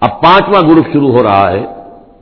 اب 5واں گروپ شروع ہو رہا ہے،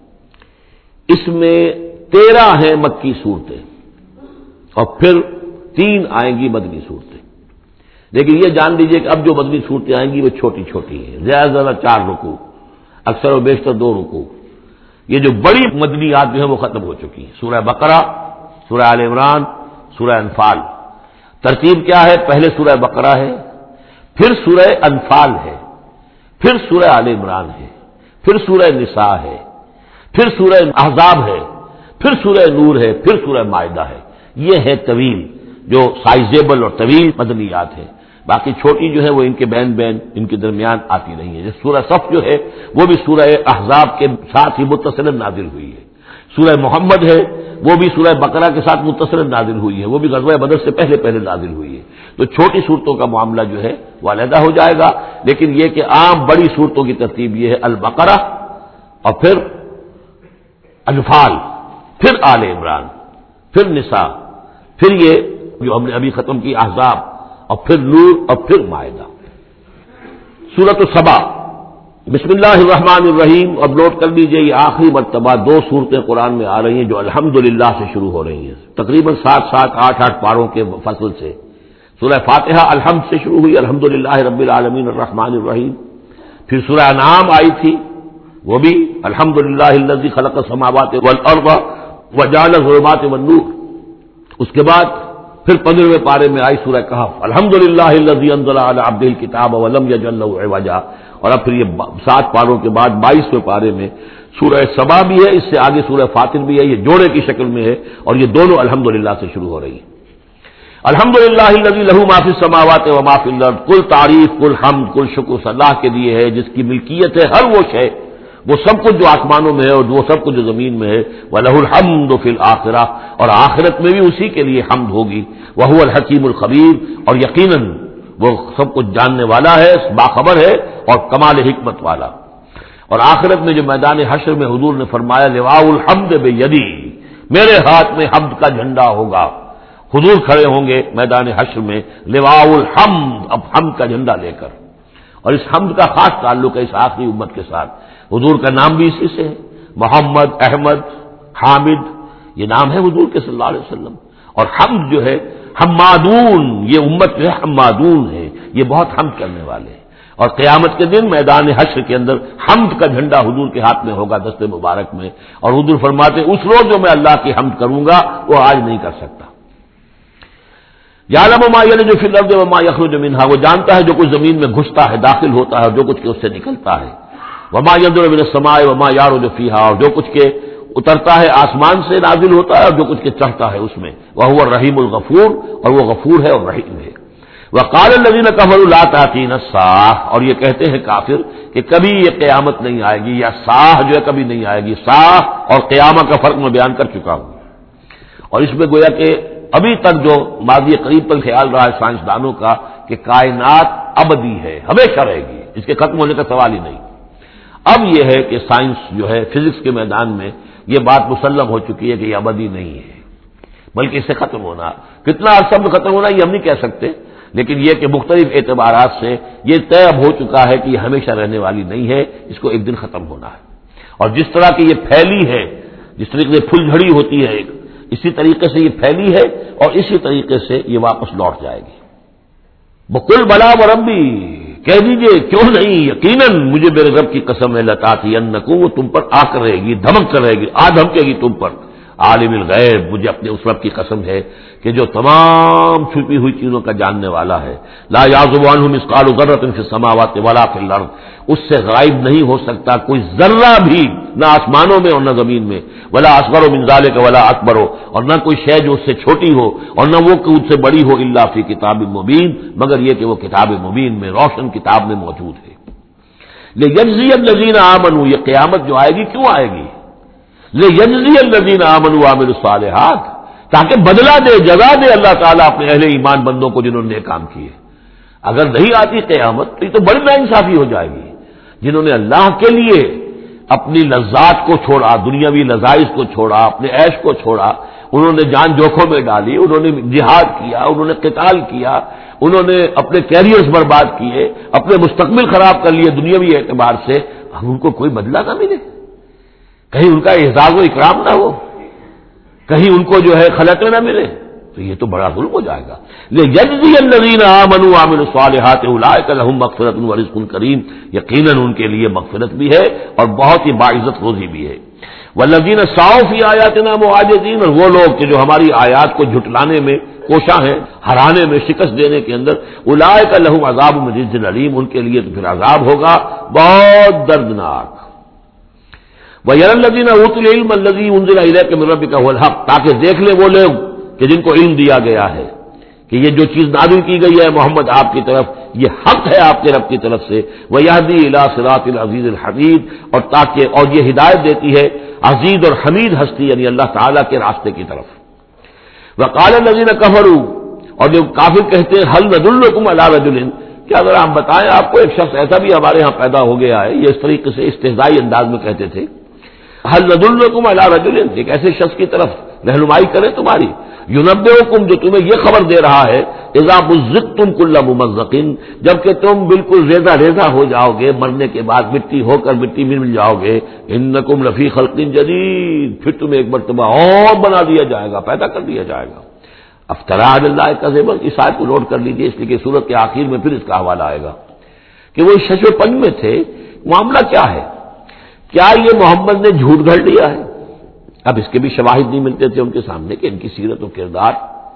اس میں 13 ہیں مکی صورتیں اور پھر 3 آئیں گی مدنی صورتیں۔ لیکن یہ جان لیجئے کہ اب جو مدنی صورتیں آئیں گی وہ چھوٹی چھوٹی ہیں، زیادہ سے زیادہ 4 رکوع، اکثر و بیشتر 2 رکوع۔ یہ جو بڑی مدنیات جو ہیں وہ ختم ہو چکی ہیں، سورہ بقرہ، سورہ آل عمران، سورہ انفال۔ ترتیب کیا ہے؟ پہلے سورہ بقرہ ہے، پھر سورہ انفال ہے، پھر سورہ آل عمران ہے، پھر سورہ نساء ہے، پھر سورہ احزاب ہے، پھر سورہ نور ہے، پھر سورہ مائدہ ہے۔ یہ ہے طویل، جو سائزیبل اور طویل مدنیات ہیں۔ باقی چھوٹی جو ہے وہ ان کے بین بین ان کے درمیان آتی نہیں ہے۔ جیسے سورہ صف جو ہے وہ بھی سورہ احزاب کے ساتھ ہی متصل نازل ہوئی ہے۔ سورہ محمد ہے وہ بھی سورہ بقرہ کے ساتھ متصل نازل ہوئی ہے، وہ بھی غزوہ بدر سے پہلے پہلے نازل ہوئی ہے۔ تو چھوٹی صورتوں کا معاملہ جو ہے وہ علیحدہ ہو جائے گا، لیکن یہ کہ عام بڑی صورتوں کی ترتیب یہ ہے: البقرہ اور پھر انفال، پھر آل عمران، پھر نساء، پھر یہ جو ہم نے ابھی ختم کی احزاب، اور پھر نور، اور پھر مائدہ۔ سورۃ السبا، بسم اللہ الرحمن الرحیم۔ اب نوٹ کر لیجئے یہ آخری مرتبہ 2 صورتیں قرآن میں آ رہی ہیں جو الحمدللہ سے شروع ہو رہی ہیں، تقریباً 7 8 پاروں کے فصل سے۔ سورہ فاتحہ الحمد سے شروع ہوئی، الحمدللہ رب العالمین الرحمن الرحیم۔ پھر سورہ انعام آئی تھی، وہ بھی الحمدللہ الذی خلق السماوات والارض وجعل الظلمات والنور۔ اس کے بعد پھر 15ویں پارے میں آئی سورہ کہف، الحمدللہ الذی انزل علی عبدہ الکتاب ولم یجعل لہ عوجا۔ اور اب پھر یہ 7 پاروں کے بعد 22ویں پارے میں سورہ سبا بھی ہے، اس سے آگے سورہ فاطر بھی ہے، یہ جوڑے کی شکل میں ہے، اور یہ دونوں الحمدللہ سے شروع ہو رہی ہیں۔ الحمدللہ الذی لہ ما فی السماوات و ما فی الارض، کل تعریف، کل حمد، کل شکر اللہ کے لیے ہے جس کی ملکیت ہے ہر وہ شے، وہ سب کچھ جو آسمانوں میں ہے اور وہ سب کچھ جو زمین میں ہے۔ وَلَهُ الْحَمْدُ فِي الْآخِرَةِ، اور آخرت میں بھی اسی کے لیے حمد ہوگی۔ وَهُوَ الْحَكِيمُ الْخَبِيرُ، اور یقیناً وہ سب کچھ جاننے والا ہے، باخبر ہے اور کمال حکمت والا۔ اور آخرت میں جو میدان حشر میں حضور نے فرمایا لواء الحمد بیدی، میرے ہاتھ میں حمد کا جھنڈا ہوگا، حضور کھڑے ہوں گے میدان حشر میں لواء الحمد، اب حمد کا جھنڈا لے کر۔ اور اس حمد کا خاص تعلق ہے اس آخری امت کے ساتھ۔ حضور کا نام بھی اسی سے ہے، محمد، احمد، حامد، یہ نام ہے حضور کے صلی اللہ علیہ وسلم۔ اور حمد جو ہے حمادون، یہ امت جو ہے حمادون ہے، یہ بہت حمد کرنے والے ہیں۔ اور قیامت کے دن میدان حشر کے اندر حمد کا جھنڈا حضور کے ہاتھ میں ہوگا، دست مبارک میں، اور حضور فرماتے اس روز جو میں اللہ کی حمد کروں گا وہ آج نہیں کر سکتا۔ یعلم ما یلج فی الارض وما یخرج منها، وہ جانتا ہے جو کچھ زمین میں گھستا ہے، داخل ہوتا ہے، اور جو کچھ کہ اس سے نکلتا ہے۔ وما ينزل من السماء وما يعرج فيها، اور جو کچھ کے اترتا ہے آسمان سے نازل ہوتا ہے اور جو کچھ کے چڑھتا ہے اس میں۔ وهو الرحیم الغفور، اور وہ غفور ہے اور رحیم ہے۔ وقال الذين كفروا لا تأتينا الساعة، اور یہ کہتے ہیں کافر کہ کبھی یہ قیامت نہیں آئے گی، یا ساعہ جو ہے کبھی نہیں آئے گی۔ ساعہ اور قیامت کا فرق میں بیان کر چکا ہوں، اور اس میں گویا کہ ابھی تک جو ماضی قریب پر خیال رہا ہے سائنسدانوں کا کہ کائنات ابدی ہے، ہمیشہ رہے گی، اس کے ختم ہونے کا سوال ہی نہیں۔ اب یہ ہے کہ سائنس جو ہے فزکس کے میدان میں یہ بات مسلم ہو چکی ہے کہ یہ ابدی نہیں ہے، بلکہ اس سے ختم ہونا، کتنا عرصہ میں ختم ہونا یہ ہم نہیں کہہ سکتے، لیکن یہ کہ مختلف اعتبارات سے یہ طے اب ہو چکا ہے کہ یہ ہمیشہ رہنے والی نہیں ہے، اس کو ایک دن ختم ہونا ہے۔ اور جس طرح کی یہ پھیلی ہے، جس طریقے سے پھل جھڑی ہوتی ہے ایک، اسی طریقے سے یہ پھیلی ہے اور اسی طریقے سے یہ واپس لوٹ جائے گی۔ بقل بلا وربی، کہہ دیجئے کیوں نہیں، یقیناً مجھے میرے رب کی قسم ہے، لتاتینکم، وہ تم پر آ کر رہے گی، دھمک کر رہے گی، دھمکے گی تم پر۔ عالم الغیب، مجھے اپنے اس رب کی قسم ہے کہ جو تمام چھپی ہوئی چیزوں کا جاننے والا ہے۔ لا یعزب عنہ مثقال ذرۃ فی السماوات ولا فی الارض، اس سے غائب نہیں ہو سکتا کوئی ذرہ بھی، نہ آسمانوں میں اور نہ زمین میں۔ ولا اصغر من ذلک ولا اکبر، اور نہ کوئی شے جو اس سے چھوٹی ہو اور نہ وہ کہ اس سے بڑی ہو، الا فی کتاب مبین، مگر یہ کہ وہ کتاب مبین میں، روشن کتاب میں موجود ہے۔ لیجزی الذین آمنوا، یہ قیامت جو آئے گی کیوں آئے گی؟ لیجزی الذین آمنوا وعملوا الصالحات، تاکہ بدلہ دے، جزا دے اللہ تعالیٰ اپنے اہل ایمان بندوں کو جنہوں نے نیک کام کیے۔ اگر نہیں آتی قیامت تو یہ تو بڑی ناانصافی ہو جائے گی۔ جنہوں نے اللہ کے لیے اپنی لذات کو چھوڑا، دنیاوی لذائذ کو چھوڑا، اپنے عیش کو چھوڑا، انہوں نے جان جوکھوں میں ڈالی، انہوں نے جہاد کیا، انہوں نے قتال کیا، انہوں نے اپنے کیریئرز برباد کیے، اپنے مستقبل خراب کر لیے دنیاوی اعتبار سے، ہم ان کو کوئی بدلہ نہ ملے، کہیں ان کا اعزاز و اکرام نہ ہو، کہیں ان کو جو ہے خلعت نہ ملے، تو یہ تو بڑا ظلم ہو جائے گا۔ لِيَجْزِيَ الَّذِينَ آمَنُوا وَعَمِلُوا الصَّالِحَاتِ أُولَٰئِكَ لَهُم مَّغْفِرَةٌ وَرِزْقٌ كَرِيمٌ، یقیناً ان کے لیے مغفرت بھی ہے اور بہت ہی باعزت روزی بھی ہے۔ وَالَّذِينَ سَعَوْا فِي آيَاتِنَا مُعَاجِزِينَ، اور وہ لوگ کہ جو ہماری آیات کو جھٹلانے میں کوشاں ہیں، ہرانے میں، شکست دینے کے اندر، أُولَٰئِكَ لَهُمْ عَذَابٌ مِّن رِجْزٍ أَلِيمٌ، ان کے لیے تو پھر عذاب ہوگا بہت دردناک۔ وَيَرَى الَّذِينَ أُوتُوا الْعِلْمَ الَّذِي أُنزِلَ إِلَيْكَ مِن رَّبِّكَ هُوَ الْحَقُّ، تاکہ دیکھ لیں وہ لوگ کہ جن کو علم دیا گیا ہے کہ یہ جو چیز نازل کی گئی ہے محمد آپ کی طرف، یہ حق ہے آپ کے رب کی طرف سے۔ وَيَهْدِي إِلَىٰ صِرَاطِ الْعَزِيزِ الْحَمِيدِ، اور یہ ہدایت دیتی ہے عزیز اور حمید ہستی یعنی اللہ تعالیٰ کے راستے کی طرف۔ وَقَالَ الَّذِينَ كَفَرُوا، اور جو کافر کہتے ہیں هَلْ نَدُلُّكُمْ عَلَىٰ رَجُلٍ، کیا ذرا ہم بتائیں آپ کو ایک شخص ایسا بھی ہمارے ہاں پیدا ہو گیا ہے، یہ اس طریقے سے استہزائی انداز میں کہتے تھے، هَلْ نَدُلُّكُمْ عَلَىٰ رَجُلٍ، ایک ایسے شخص کی طرف رہنمائی کرے تمہاری، يُنَبِّئُكُم، جو تمہیں یہ خبر دے رہا ہے، اذا مزقتم كل ممزق، جبکہ تم بالکل ریزہ ریزہ ہو جاؤ گے، مرنے کے بعد مٹی ہو کر مٹی میں مل جاؤ گے، انکم لفی خلق جدید، پھر تمہیں ایک مرتبہ اور بنا دیا جائے گا، پیدا کر دیا جائے گا۔ افترا علی اللہ کذبا، اس آیت کو نوٹ کر لیجیے، اس لیے کہ سورت کے آخر میں پھر اس کا حوالہ آئے گا کہ وہ شش و پنج میں تھے۔ معاملہ کیا ہے؟ کیا یہ محمد نے جھوٹ گھڑ لیا ہے؟ اب اس کے بھی شواہد نہیں ملتے تھے ان کے سامنے کہ ان کی سیرت و کردار،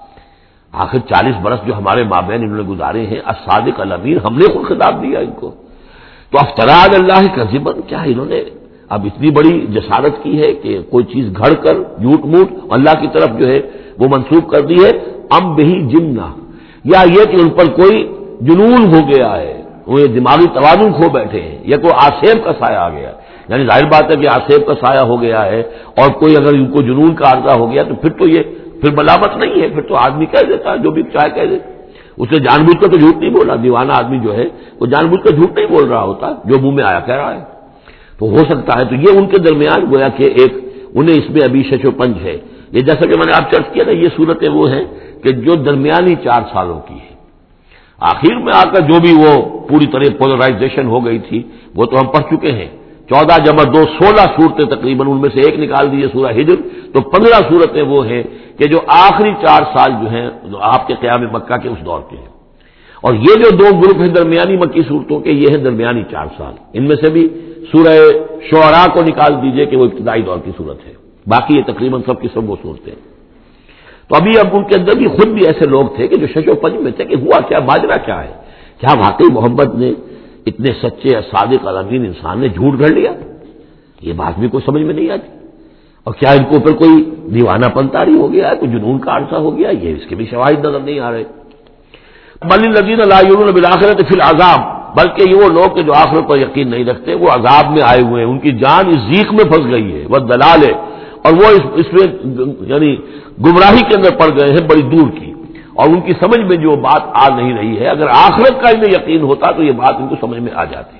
آخر 40 برس جو ہمارے مابین انہوں نے گزارے ہیں، الصادق الامین، ہم نے خود خطاب دیا ان کو، تو افترا علی اللہ کذبا، کیا انہوں نے اب اتنی بڑی جسارت کی ہے کہ کوئی چیز گھڑ کر جھوٹ موٹ اللہ کی طرف جو ہے وہ منسوب کر دی ہے، ام بہی جنہ، یا یہ کہ ان پر کوئی جنون ہو گیا ہے، وہ یہ دماغی توازن کھو بیٹھے ہیں، یا کوئی آسیب کا سایہ آ گیا، یعنی ظاہر بات ہے کہ آسیب کا سایہ ہو گیا ہے، اور کوئی اگر ان کو جنون کا عارضہ ہو گیا تو پھر تو یہ پھر ملامت نہیں ہے، پھر تو آدمی کہہ دیتا ہے جو بھی چاہے کہہ دے، اس نے جان بوجھ کر تو جھوٹ نہیں بولا، دیوانہ آدمی جو ہے وہ جان بوجھ کر جھوٹ نہیں بول رہا ہوتا، جو منہ میں آیا کہہ رہا ہے، تو ہو سکتا ہے تو یہ ان کے درمیان گویا کہ ایک انہیں اس میں ابھی شش و پنج ہے۔ یہ جیسا کہ میں نے آپ چرچ کیا نا، یہ صورتیں وہ ہیں کہ جو درمیانی 4 سالوں کی ہے، آخر میں آ کر جو بھی وہ پوری طرح پولرائزیشن ہو گئی تھی وہ تو ہم پڑھ چکے ہیں، 14 جمع 2 16 صورتیں تقریباً، ان میں سے ایک نکال دیجیے سورہ ہجر، تو 15 صورتیں وہ ہیں کہ جو آخری 4 سال جو ہیں آپ کے قیام مکہ کے اس دور کے ہیں، اور یہ جو 2 گروپ ہیں درمیانی مکی صورتوں کے، یہ ہیں درمیانی 4 سال، ان میں سے بھی سورہ شعراء کو نکال دیجیے کہ وہ ابتدائی دور کی صورت ہے، باقی یہ تقریباً سب کی سب وہ صورتیں۔ تو ابھی اب ان کے اندر بھی خود بھی ایسے لوگ تھے کہ جو شش و پنج میں تھے کہ ہوا کیا، ماجرا کیا ہے، کیا واقعی محمد نے اتنے سچے صادق الامین انسان نے جھوٹ گھڑ لیا؟ یہ بات بھی کوئی سمجھ میں نہیں آتی، اور کیا ان کو اوپر کوئی دیوانہ پن طاری ہو گیا ہے، کوئی جنون کا عارضہ ہو گیا، یہ اس کے بھی شواہد نظر نہیں آ رہے۔ بل الذین لا یؤمنون بالآخرۃ فی العذاب، بلکہ یہ وہ لوگ کہ جو آخرت پر یقین نہیں رکھتے وہ عذاب میں آئے ہوئے ہیں، ان کی جان اس ضیق میں پھنس گئی ہے، وہ دلال ہے، اور وہ اس میں یعنی گمراہی کے اندر پڑ گئے ہیں بڑی دور کی، اور ان کی سمجھ میں جو بات آ نہیں رہی ہے، اگر آخرت کا انہیں یقین ہوتا تو یہ بات ان کو سمجھ میں آ جاتی۔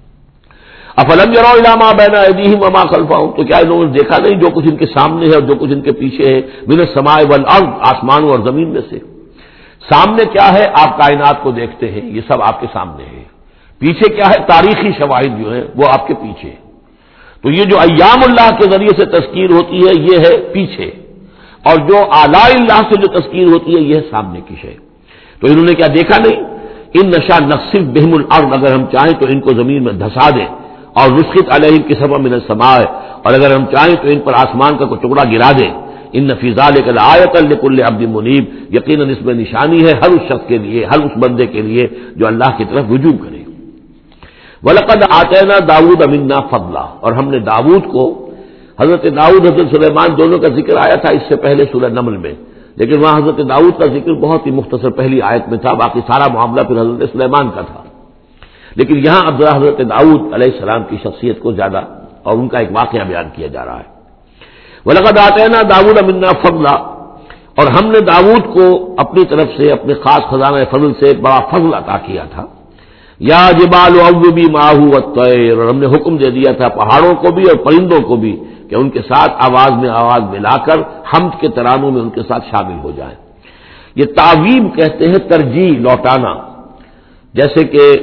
افلم یروا الی ما بین ایدیہم وما خلفہم، تو کیا انہوں نے دیکھا نہیں جو کچھ ان کے سامنے ہے اور جو کچھ ان کے پیچھے ہے، من السماء والارض، آسمانوں اور زمین میں سے۔ سامنے کیا ہے؟ آپ کائنات کو دیکھتے ہیں، یہ سب آپ کے سامنے ہے، پیچھے کیا ہے؟ تاریخی شواہد جو ہیں وہ آپ کے پیچھے، تو یہ جو ایام اللہ کے ذریعے سے تذکیر ہوتی ہے یہ ہے پیچھے، اور جو آلاء اللہ سے جو تذکیر ہوتی ہے یہ ہے سامنے کی شے۔ تو انہوں نے کیا دیکھا نہیں؟ ان نشاء نخسف بہم الارض، اگر ہم چاہیں تو ان کو زمین میں دھسا دیں، اور نسقط علیہم کسفا من السماء، اور اگر ہم چاہیں تو ان پر آسمان کا کوئی ٹکڑا گرا دیں۔ ان فی ذلک لآیۃ لکل عبد منیب، یقیناً اس میں نشانی ہے ہر اس شخص کے لیے، ہر اس بندے کے لیے جو اللہ کی طرف رجوع کرے۔ وَلَقَدْ آتَيْنَا دَاوُودَ مِنَّا فَضْلًا، اور ہم نے داؤد کو، حضرت داؤد حضرت سلیمان دونوں کا ذکر آیا تھا اس سے پہلے سورہ نمل میں، لیکن وہاں حضرت داؤد کا ذکر بہت ہی مختصر پہلی آیت میں تھا، باقی سارا معاملہ پھر حضرت سلیمان کا تھا، لیکن یہاں اب ذرا حضرت داؤد علیہ السلام کی شخصیت کو زیادہ اور ان کا ایک واقعہ بیان کیا جا رہا ہے۔ وَلَقَدْ آتَيْنَا دَاوُودَ مِنَّا فَضْلًا، اور ہم نے داؤد کو اپنی طرف سے اپنے خاص خزانہ فضل سے ایک بڑا فضل عطا کیا تھا۔ یا جبال اوبی ماہ والطیر، اور ہم نے حکم دے دیا تھا پہاڑوں کو بھی اور پرندوں کو بھی کہ ان کے ساتھ آواز میں آواز ملا کر حمد کے ترانوں میں ان کے ساتھ شامل ہو جائیں۔ یہ تعویب کہتے ہیں ترجیح، لوٹانا، جیسے کہ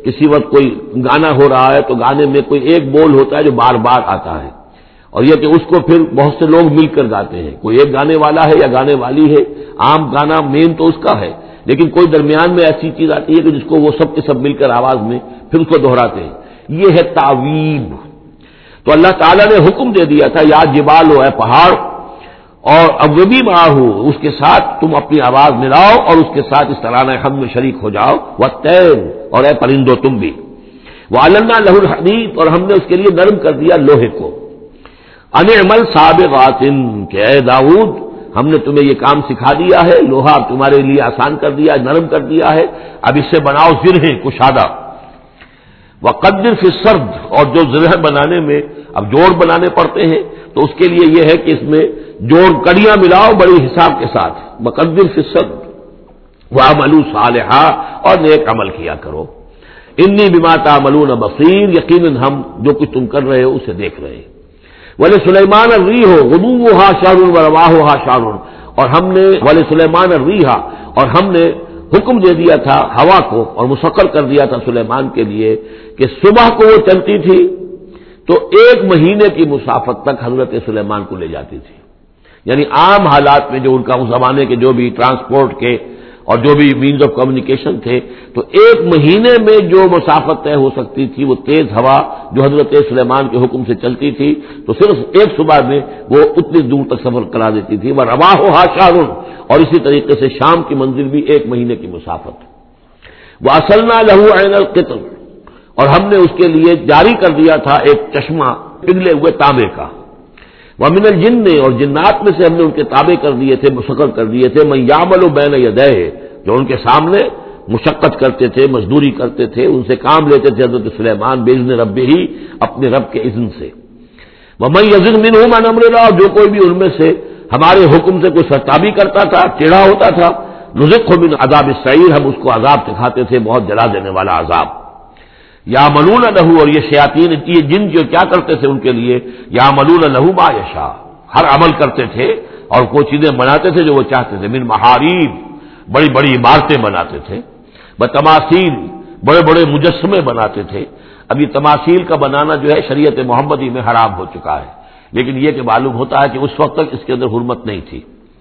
کسی وقت کوئی گانا ہو رہا ہے تو گانے میں کوئی ایک بول ہوتا ہے جو بار بار آتا ہے، اور یہ کہ اس کو پھر بہت سے لوگ مل کر گاتے ہیں، کوئی ایک گانے والا ہے یا گانے والی ہے، عام گانا مین تو اس کا ہے، لیکن کوئی درمیان میں ایسی چیز آتی ہے کہ جس کو وہ سب کے سب مل کر آواز میں پھر اس کو دہراتے ہیں، یہ ہے تعویب۔ تو اللہ تعالیٰ نے حکم دے دیا تھا یا جبال ہو اے پہاڑ، اور اوبی معاہو اس کے ساتھ تم اپنی آواز ملاؤ اور اس کے ساتھ اس ترانہ حمد میں شریک ہو جاؤ، والطیر اور اے پرندو تم بھی، وَعَلَنَّا لَهُ الْحَدِيدَ اور ہم نے اس کے لیے نرم کر دیا لوہے کو، ان اعمل سابغات کہ اے داؤد ہم نے تمہیں یہ کام سکھا دیا ہے، لوہا تمہارے لیے آسان کر دیا، نرم کر دیا ہے، اب اس سے بناؤ زرہیں کشادہ، وقدر فی السرد اور جو زرہ بنانے میں اب جوڑ بنانے پڑتے ہیں تو اس کے لیے یہ ہے کہ اس میں جوڑ کڑیاں ملاؤ بڑی حساب کے ساتھ، وقدر فی السرد وَعَمَلُوا صَالِحًا اور نیک عمل کیا کرو، انی بما تعملون بصیر یقیناً ہم جو کچھ تم کر رہے ہو اسے دیکھ رہے ہیں، وَلِسُلَيْمَانَ الرِّيحُ غُدُوُّهَا شَهْرٌ وَرَوَاحُهَا شَهْرٌ اور ہم نے وَلِسُلَيْمَانَ الرِّيحَ اور ہم نے حکم دے دیا تھا ہوا کو اور مسخر کر دیا تھا سلیمان کے لیے کہ صبح کو وہ چلتی تھی تو 1 مہینے کی مسافت تک حضرت سلیمان کو لے جاتی تھی، یعنی عام حالات میں جو ان کا اس زمانے کے جو بھی ٹرانسپورٹ کے اور جو بھی مینز آف کمیونیکیشن تھے تو 1 مہینے میں جو مسافت طے ہو سکتی تھی وہ تیز ہوا جو حضرت سلیمان کے حکم سے چلتی تھی تو صرف ایک صبح میں وہ اتنی دور تک سفر کرا دیتی تھی، وَرَوَاحُهَا شَهْرٌ اور اسی طریقے سے شام کی منزل بھی 1 مہینے کی مسافت، وَأَصَلْنَا لَهُ عَيْنَ الْقِطْرِ اور ہم نے اس کے لیے جاری کر دیا تھا ایک چشمہ پگھلے ہوئے تانبے کا، وَمِنَ الْجِنِّ اور جنات میں سے ہم نے ان کے تابع کر دیے تھے، مسخر کر دیے تھے، مَن يَعْمَلُ بَيْنَ يَدَيْهِ جو ان کے سامنے مشقت کرتے تھے، مزدوری کرتے تھے، ان سے کام لیتے تھے حضرت سلیمان بِإِذْنِ رَبِّهِ اپنے رب کے اذن سے، وَمَن يَزِغْ مِنْهُمْ عَنْ أَمْرِنَا اور جو کوئی بھی ان میں سے ہمارے حکم سے کوئی سرتابی کرتا تھا، ٹیڑھا ہوتا تھا، نُذِقْهُ مِنْ عَذَابِ السَّعِيرِ ہم اس کو عذاب دکھاتے تھے، بہت جلا دینے والا عذاب، یعملون لہ اور یہ شیاطین یہ جن جو کیا کرتے تھے ان کے لیے، یعملون لہ ما یشاء ہر عمل کرتے تھے اور کوئی چیزیں بناتے تھے جو وہ چاہتے تھے، من محاریب بڑی بڑی عمارتیں بناتے تھے، بتماثیل بڑے بڑے مجسمے بناتے تھے۔ اب یہ تماثیل کا بنانا جو ہے شریعت محمدی میں حرام ہو چکا ہے، لیکن یہ کہ معلوم ہوتا ہے کہ اس وقت تک اس کے اندر حرمت نہیں تھی۔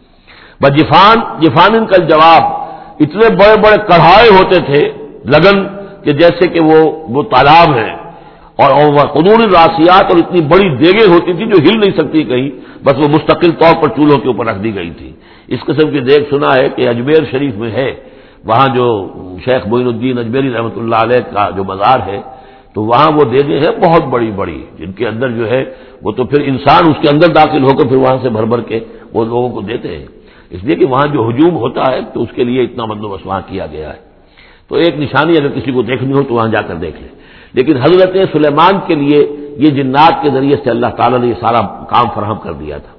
جفان کا جواب اتنے بڑے بڑے کڑھائے ہوتے تھے لگن کہ جیسے کہ وہ تالاب ہیں، اور قدور الراسیات اور اتنی بڑی دیگیں ہوتی تھی جو ہل نہیں سکتی کہیں، بس وہ مستقل طور پر چولہوں کے اوپر رکھ دی گئی تھی۔ اس قسم کی دیگ سنا ہے کہ اجمیر شریف میں ہے، وہاں جو شیخ معین الدین اجمیری رحمۃ اللہ علیہ کا جو مزار ہے تو وہاں وہ دیگیں ہیں بہت بڑی بڑی، جن کے اندر جو ہے وہ تو پھر انسان اس کے اندر داخل ہو کر پھر وہاں سے بھر بھر کے وہ لوگوں کو دیتے ہیں، اس لیے کہ وہاں جو ہجوم ہوتا ہے تو اس کے لیے اتنا بندوبست وہاں کیا گیا ہے۔ تو ایک نشانی اگر کسی کو دیکھنی ہو تو وہاں جا کر دیکھ لے، لیکن حضرت سلیمان کے لیے یہ جنات کے ذریعے سے اللہ تعالیٰ نے یہ سارا کام فراہم کر دیا تھا۔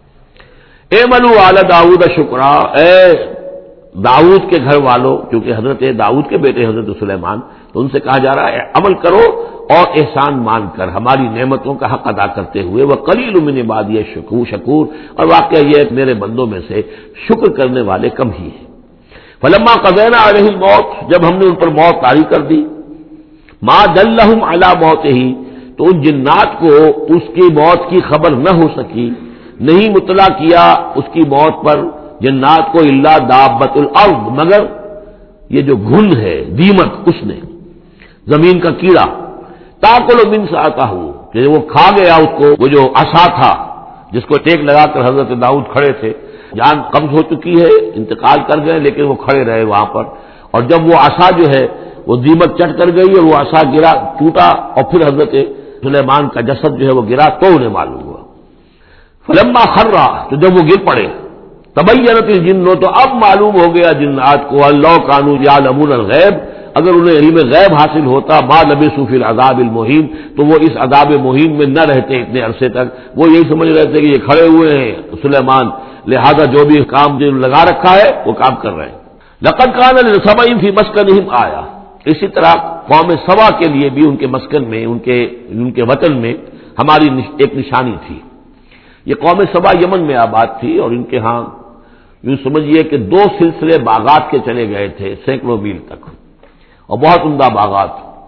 اعملوا آل داؤد شکرا اے داؤد کے گھر والوں، کیونکہ حضرت داؤد کے بیٹے حضرت سلیمان، تو ان سے کہا جا رہا ہے عمل کرو اور احسان مان کر ہماری نعمتوں کا حق ادا کرتے ہوئے، وقلیل من عبادی شکور اور واقعہ یہ ہے کہ میرے بندوں میں سے شکر کرنے والے کم ہی ہیں۔ فلما قضینا علیہ الموت جب ہم نے ان پر موت طاری کر دی، ما دلہم علی موتہ تو ان جنات کو اس کی موت کی خبر نہ ہو سکی، نہیں مطلع کیا اس کی موت پر جنات کو، الا دابۃ الارض مگر یہ جو گھن ہے دیمک، اس نے زمین کا کیڑا، تاکل من ساعتہ کہ وہ کھا گیا اس کو، وہ جو عصا تھا جس کو ٹیک لگا کر حضرت داؤد کھڑے تھے، جان قبض ہو چکی ہے، انتقال کر گئے لیکن وہ کھڑے رہے وہاں پر، اور جب وہ عصا جو ہے وہ دیمک چٹ کر گئی اور وہ عصا گرا ٹوٹا اور پھر حضرت سلیمان کا جسد جو ہے وہ گرا تو انہیں معلوم ہوا۔ فلما خرّا تو جب وہ گر پڑے، تبینت الجن تو اب معلوم ہو گیا جنات کو، اللہ کانوا یعلمون الغیب اگر انہیں علم غیب حاصل ہوتا، ما لبثوا فی العذاب المہین تو وہ اس عذاب مہین میں نہ رہتے اتنے عرصے تک، وہ یہی سمجھ رہے تھے کہ یہ کھڑے ہوئے ہیں سلیمان، لہذا جو بھی کام جو لگا رکھا ہے وہ کام کر رہے ہیں۔ لقد کان لسبع فی مسکنہم آیہ اسی طرح قوم سبا کے لیے بھی ان کے مسکن میں ان کے وطن میں ہماری ایک نشانی تھی۔ یہ قوم سبا یمن میں آباد تھی اور ان کے ہاں یوں سمجھیے کہ 2 سلسلے باغات کے چلے گئے تھے سینکڑوں میل تک، اور بہت عمدہ باغات،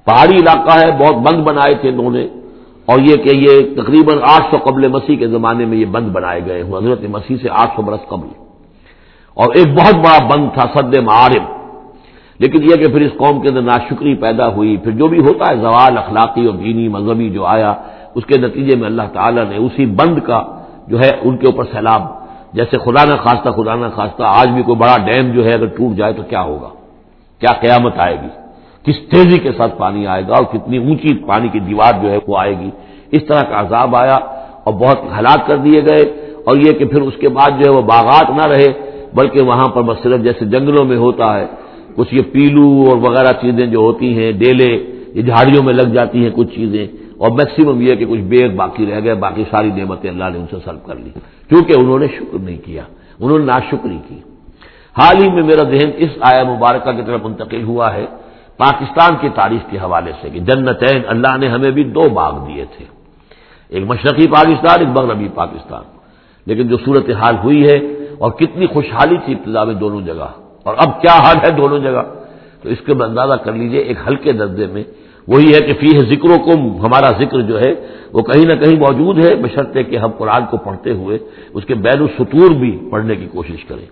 پہاڑی علاقہ ہے، بہت بند بنائے تھے انہوں نے، اور یہ کہ یہ تقریباً 800 قبل مسیح کے زمانے میں یہ بند بنائے گئے ہوں، حضرت مسیح سے 800 برس قبل، اور ایک بہت بڑا بند تھا سد معارب۔ لیکن یہ کہ پھر اس قوم کے اندر ناشکری پیدا ہوئی، پھر جو بھی ہوتا ہے زوال اخلاقی اور دینی مذہبی جو آیا، اس کے نتیجے میں اللہ تعالیٰ نے اسی بند کا جو ہے ان کے اوپر سیلاب، جیسے خدا نہ خواستہ آج بھی کوئی بڑا ڈیم جو ہے اگر ٹوٹ جائے تو کیا ہوگا، کیا قیامت آئے گی، کس تیزی کے ساتھ پانی آئے گا اور کتنی اونچی پانی کی دیوار جو ہے وہ آئے گی، اس طرح کا عذاب آیا اور بہت ہلاک کر دیے گئے۔ اور یہ کہ پھر اس کے بعد جو ہے وہ باغات نہ رہے، بلکہ وہاں پر بس صرف جیسے جنگلوں میں ہوتا ہے کچھ یہ پیلو اور وغیرہ چیزیں جو ہوتی ہیں، ڈیلے، یہ جھاڑیوں میں لگ جاتی ہیں کچھ چیزیں، اور میکسیمم یہ کہ کچھ بیگ باقی رہ گئے، باقی ساری نعمتیں اللہ نے ان سے سلب کر لی، کیونکہ انہوں نے شکر نہیں کیا، انہوں نے ناشکری کی۔ حال ہی میں میرا ذہن اس آیہ مبارکہ کی طرف منتقل ہوا ہے پاکستان کی تاریخ کے حوالے سے کہ جنتین، اللہ نے ہمیں بھی 2 باغ دیے تھے، ایک مشرقی پاکستان، ایک مغربی پاکستان، لیکن جو صورتحال ہوئی ہے اور کتنی خوشحالی تھی ابتدا میں دونوں جگہ، اور اب کیا حال ہے دونوں جگہ، تو اس کے اندازہ کر لیجئے ایک ہلکے درجے میں وہی ہے کہ فیہ ذکرکم، ہمارا ذکر جو ہے وہ کہیں نہ کہیں موجود ہے، بشرطے کہ ہم قرآن کو پڑھتے ہوئے اس کے بین السطور بھی پڑھنے کی کوشش کریں۔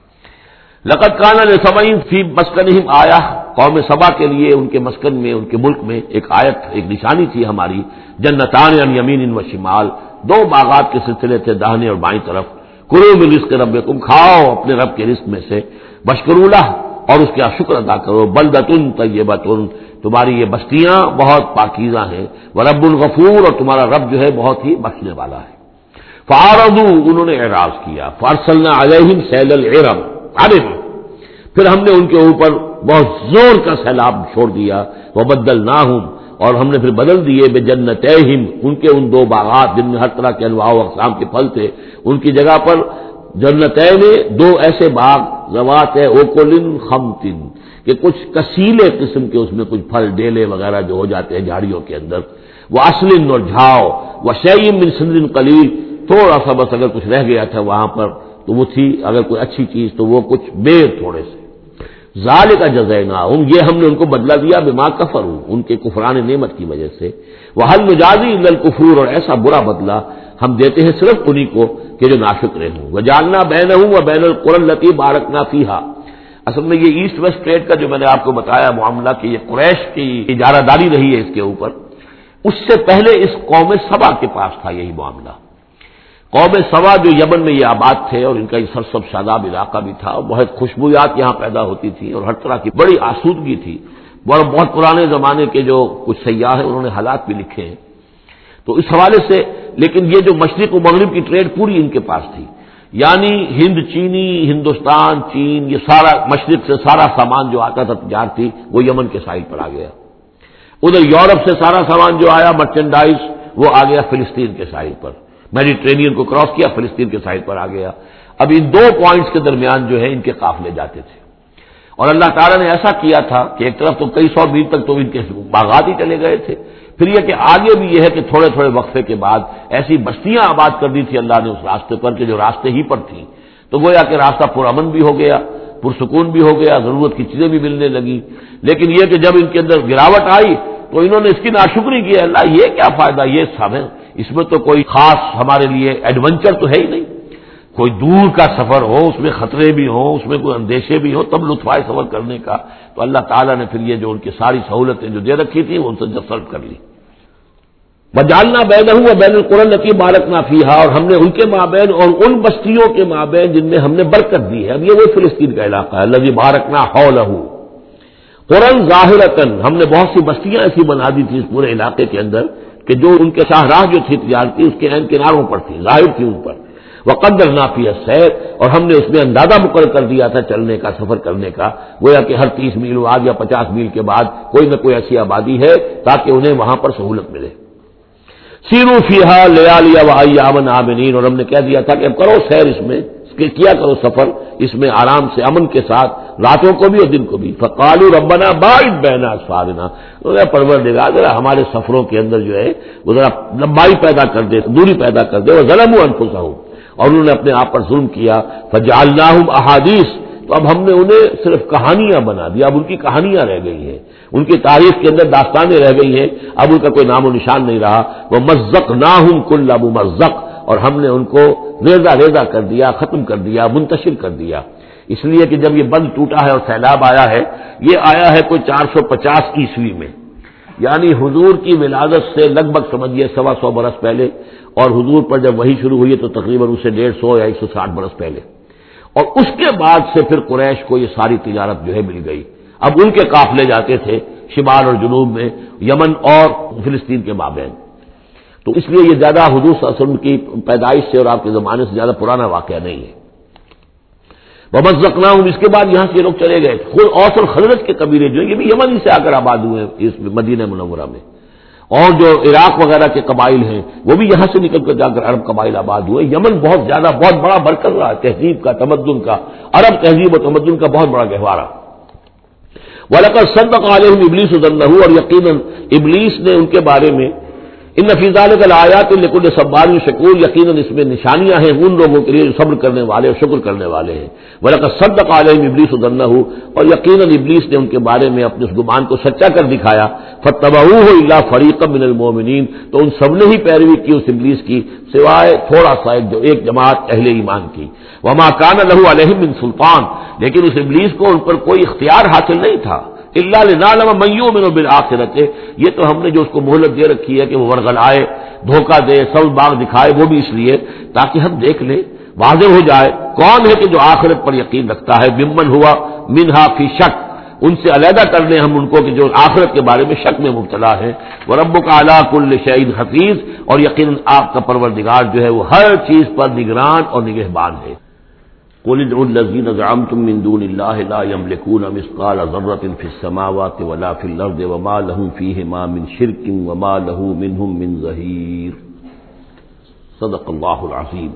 لقد کان لسبع فی مسکنہم آیہ، قوم سبا کے لیے ان کے مسکن میں، ان کے ملک میں ایک آیت، ایک نشانی تھی ہماری، جنتان عن یمین و شمال، 2 باغات کے سلسلے تھے داہنے اور بائیں طرف، کلوا من رزق ربکم، کھاؤ اپنے رب کے رزق میں سے، واشکروا لہ، اور اس کا شکر ادا کرو، بلدۃ طیبۃ، تمہاری یہ بستیاں بہت پاکیزہ ہیں، ورب الغفور، اور تمہارا رب جو ہے بہت ہی بخشنے والا ہے۔ فاعرضوا، انہوں نے اعراض کیا، فارسلنا علیہم سیل العرم، پھر ہم نے ان کے اوپر بہت زور کا سیلاب چھوڑ دیا، وبدلناہم، اور ہم نے پھر بدل دیے بجنتیہم، ان کے ان 2 باغات جن میں ہر طرح کے انواع و اقسام کے پھل تھے، ان کی جگہ پر جنتین، 2 ایسے باغ، ذوات اوکل خمط، کہ کچھ کسیلے قسم کے اس میں کچھ پھل ڈیلے وغیرہ جو ہو جاتے ہیں جھاڑیوں کے اندر، واصل اور جھاؤ، وشیء من سدر قلیل، تھوڑا سا بس اگر کچھ رہ گیا تھا وہاں پر تو وہ تھی اگر کوئی اچھی چیز تو وہ کچھ بیر تھوڑے سے، ذالک جزیناہم، یہ ہم نے ان کو بدلہ دیا بما کفروا، ان کے کفران نعمت کی وجہ سے، وہل نجازی الا الکفور، اور ایسا برا بدلہ ہم دیتے ہیں صرف انہی کو کہ جو ناشکرے ہوں، وجعلنا بینہم وبین القری التی بارکنا فیہا، اصل میں یہ ایسٹ ویسٹ ٹریڈ کا جو میں نے آپ کو بتایا معاملہ کہ یہ قریش کی اجارہ داری رہی ہے اس کے اوپر، اس سے پہلے اس قوم سبا کے پاس تھا یہی معاملہ۔ قوم سبا جو یمن میں یہ آباد تھے اور ان کا یہ سرسب شاداب علاقہ بھی تھا، اور بہت خوشبویات یہاں پیدا ہوتی تھی اور ہر طرح کی بڑی آسودگی تھی، بہت پرانے زمانے کے جو کچھ سیاح ہیں انہوں نے حالات بھی لکھے ہیں، تو اس حوالے سے، لیکن یہ جو مشرق و مغرب کی ٹریڈ پوری ان کے پاس تھی، یعنی ہند چینی، ہندوستان چین، یہ سارا مشرق سے سارا سامان جو آتا تھا تجارتی وہ یمن کے ساحل پر آ گیا، ادھر یورپ سے سارا سامان جو آیا مرچنڈائز وہ آ گیا فلسطین کے ساحل پر، میڈیٹرینین کو کراس کیا فلسطین کے ساحل پر آ گیا۔ اب ان 2 پوائنٹس کے درمیان جو ہے ان کے قافلے جاتے تھے، اور اللہ تعالیٰ نے ایسا کیا تھا کہ ایک طرف تو کئی 100 میل تک تو ان کے باغات ہی چلے گئے تھے، پھر یہ کہ آگے بھی یہ ہے کہ تھوڑے تھوڑے وقفے کے بعد ایسی بستیاں آباد کر دی تھی اللہ نے اس راستے پر کہ جو راستے ہی پر تھیں، تو گویا کہ راستہ پرامن بھی ہو گیا، پرسکون بھی ہو گیا، ضرورت کی چیزیں بھی ملنے لگی، لیکن یہ کہ جب ان کے اندر گراوٹ آئی تو انہوں نے اس کی ناشکری کی، اللہ یہ کیا فائدہ، یہ سب ہے، اس میں تو کوئی خاص ہمارے لیے ایڈونچر تو ہے ہی نہیں، کوئی دور کا سفر ہو اس میں خطرے بھی ہوں، اس میں کوئی اندیشے بھی ہوں، تب لطف آئے سفر کرنے کا، تو اللہ تعالیٰ نے پھر یہ جو ان کی ساری سہولتیں جو دے رکھی تھی ان سے سلب کر لی۔ وجعلنا بینہم وبین القری التی بارکنا فیہا، اور ہم نے ان کے مابین اور ان بستیوں کے مابین جن میں ہم نے برکت دی ہے، اب یہ وہ فلسطین کا علاقہ ہے، الذی بارکنا حولہ، قرآن ظاہرتاً، ہم نے بہت سی بستیاں ایسی بنا دی تھی اس پورے علاقے کے اندر کہ جو ان کے شاہراہ جو تھی تجارتی اس کے عین کناروں پر تھی، ظاہر تھی ان پر، وقدرنا فیہا السیر، اور ہم نے اس میں اندازہ مقرر کر دیا تھا چلنے کا، سفر کرنے کا، گویا کہ ہر 30 میل بعد یا 50 میل کے بعد کوئی نہ کوئی ایسی آبادی ہے تاکہ انہیں وہاں پر سہولت ملے۔ سیروا فیہا لیالی وایاما آمنین، اور ہم نے کہہ دیا تھا کہ اب کرو سیر اس میں، کیا کرو سفر اس میں آرام سے امن کے ساتھ، راتوں کو بھی اور دن کو بھی۔ فقالوا ربنا باعد بین اسفارنا، پروردگار ذرا ہمارے سفروں کے اندر جو ہے وہ ذرا لمبائی پیدا کر دے، دوری پیدا کر دے، وظلموا انفسہم، اور انہوں نے اپنے آپ پر ظلم کیا، فجعلناہم احادیث، تو اب ہم نے انہیں صرف کہانیاں بنا دیا، اب ان کی کہانیاں رہ گئی ہیں، ان کی تاریخ کے اندر داستانیں رہ گئی ہیں، اب ان کا کوئی نام و نشان نہیں رہا۔ وَمَزَّقْنَاهُمْ كُلَّ مُمَزَّقٍ، اور ہم نے ان کو ریزہ ریزہ کر دیا، ختم کر دیا، منتشر کر دیا، اس لیے کہ جب یہ بند ٹوٹا ہے اور سیلاب آیا ہے، یہ آیا ہے کوئی 450 عیسوی میں، یعنی حضور کی ولادت سے لگ بھگ سمجھیے 125 برس پہلے، اور حضور پر جب وحی شروع ہوئی تو تقریباً اسے 150 یا 160 برس پہلے، اور اس کے بعد سے پھر قریش کو یہ ساری تجارت جو ہے مل گئی۔ اب ان کے قافلے جاتے تھے شمال اور جنوب میں، یمن اور فلسطین کے مابین، تو اس لیے یہ زیادہ حضور صلی اللہ علیہ وسلم کی پیدائش سے اور آپ کے زمانے سے زیادہ پرانا واقعہ نہیں ہے۔ وَمَزَّقْنَاهُمْ، اس کے بعد یہاں سے یہ لوگ چلے گئے، خود اوس اور خزرج کے قبیلے جو ہیں یہ بھی یمن ہی سے آ کر آباد ہوئے ہیں اس مدینہ منورہ میں، اور جو عراق وغیرہ کے قبائل ہیں وہ بھی یہاں سے نکل کر جا کر عرب قبائل آباد ہوئے۔ یمن بہت زیادہ بہت بڑا مرکز رہا تہذیب کا، تمدن کا، عرب تہذیب و تمدن کا بہت بڑا گہوارہ۔ وَلَقَدْ صَدَّقَ عَلَيْهِمْ إِبْلِيسُ ظَنَّهُ، اور یقیناً ابلیس نے ان کے بارے میں، ان فی ذلک لآیات لکل صبار شکور، یقیناً اس میں نشانیاں ہیں ان لوگوں کے لیے جو صبر کرنے والے اور شکر کرنے والے ہیں۔ وَلَقَدْ صَدَّقَ عَلَيْهِمْ إِبْلِيسُ ظَنَّهُ، اور یقیناً ابلیس نے ان کے بارے میں اپنے اس گمان کو سچا کر دکھایا۔ فَاتَّبَعُوهُ إِلَّا فَرِيقًا مِّنَ الْمُؤْمِنِينَ، تو ان سب نے ہی پیروی کی اس ابلیس کی سوائے تھوڑا سا ایک جماعت اہل ایمان کی۔ وَمَا كَانَ لَهُ عَلَيْهِمْ مِنْ سُلْطَانٍ، لیکن اس ابلیس کو ان پر کوئی اختیار حاصل نہیں تھا۔ الا لنعلم من یؤمن بالآخرۃ، یہ تو ہم نے جو اس کو مہلت دے رکھی ہے کہ وہ ورغلائے، دھوکہ دے، سب باغ دکھائے، وہ بھی اس لیے تاکہ ہم دیکھ لیں، واضح ہو جائے کون ہے کہ جو آخرت پر یقین رکھتا ہے، ممن ہوا منہا فی شک، ان سے علیحدہ کر لیں ہم ان کو کہ جو آخرت کے بارے میں شک میں مبتلا ہے۔ وربک علی کل شیء حفیظ، اور یقیناً آپ کا پروردگار جو ہے وہ ہر چیز پر نگران اور نگہبان ہے۔ قل ادعوا الذين زعمتم من دون الله لا يملكون مثقال ذرة في السماوات ولا في الأرض وما لهم فيهما من شرك وما له منهم من ظهير۔ صدق اللہ العظیم۔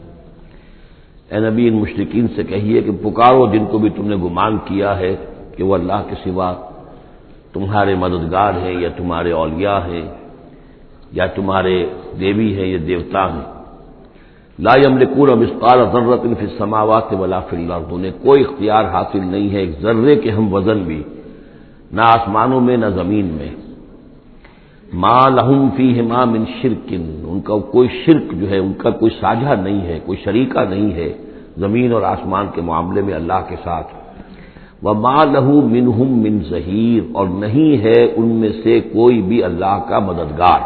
اے نبی، ان مشرکین سے کہیے کہ پکارو جن کو بھی تم نے گمان کیا ہے کہ وہ اللہ کے سوا تمہارے مددگار ہیں یا تمہارے اولیاء ہیں یا تمہارے دیوی ہیں یا دیوتا ہیں۔ لا یملکون مثقال ذرۃ فی السماوات ولا فی الارض، انہیں کوئی اختیار حاصل نہیں ہے ایک ذرے کے ہم وزن بھی، نہ آسمانوں میں نہ زمین میں۔ ما لہم فیہما من شرک، ان کا کوئی شرک جو ہے، ان کا کوئی ساجھا نہیں ہے، کوئی شریکہ نہیں ہے زمین اور آسمان کے معاملے میں اللہ کے ساتھ۔ وما لہ منہم من ظہیر، اور نہیں ہے ان میں سے کوئی بھی اللہ کا مددگار۔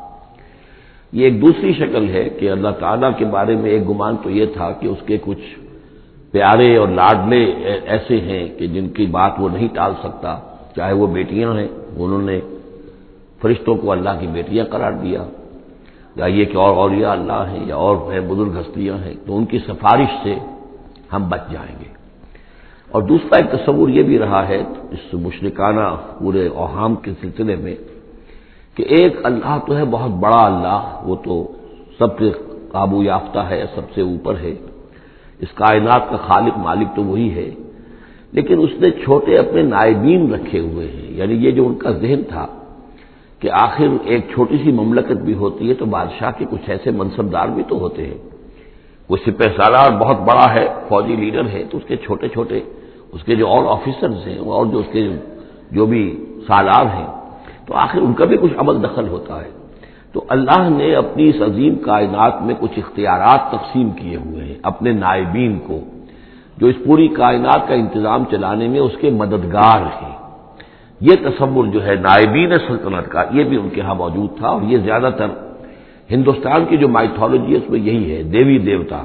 یہ ایک دوسری شکل ہے کہ اللہ تعالیٰ کے بارے میں ایک گمان تو یہ تھا کہ اس کے کچھ پیارے اور لاڈلے ایسے ہیں کہ جن کی بات وہ نہیں ٹال سکتا، چاہے وہ بیٹیاں ہیں، انہوں نے فرشتوں کو اللہ کی بیٹیاں قرار دیا، یا یہ کہ اور اولیاء اللہ ہیں یا اور ہیں بزرگ ہستیاں ہیں، تو ان کی سفارش سے ہم بچ جائیں گے۔ اور دوسرا ایک تصور یہ بھی رہا ہے اس مشرکانہ پورے اوہام کے سلسلے میں کہ ایک اللہ تو ہے بہت بڑا اللہ، وہ تو سب سے قابو یافتہ ہے، سب سے اوپر ہے، اس کائنات کا خالق مالک تو وہی ہے، لیکن اس نے چھوٹے اپنے نائبین رکھے ہوئے ہیں۔ یعنی یہ جو ان کا ذہن تھا کہ آخر ایک چھوٹی سی مملکت بھی ہوتی ہے تو بادشاہ کے کچھ ایسے منصبدار بھی تو ہوتے ہیں، کوئی سپہ سالار بہت بڑا ہے، فوجی لیڈر ہے، تو اس کے چھوٹے چھوٹے اس کے جو اور آفیسرز ہیں اور جو اس کے جو بھی سالار ہیں، تو آخر ان کا بھی کچھ عمل دخل ہوتا ہے۔ تو اللہ نے اپنی اس عظیم کائنات میں کچھ اختیارات تقسیم کیے ہوئے ہیں اپنے نائبین کو، جو اس پوری کائنات کا انتظام چلانے میں اس کے مددگار ہیں۔ یہ تصور جو ہے نائبین سلطنت کا، یہ بھی ان کے ہاں موجود تھا، اور یہ زیادہ تر ہندوستان کی جو مائتھولوجی ہے اس میں یہی ہے، دیوی دیوتا۔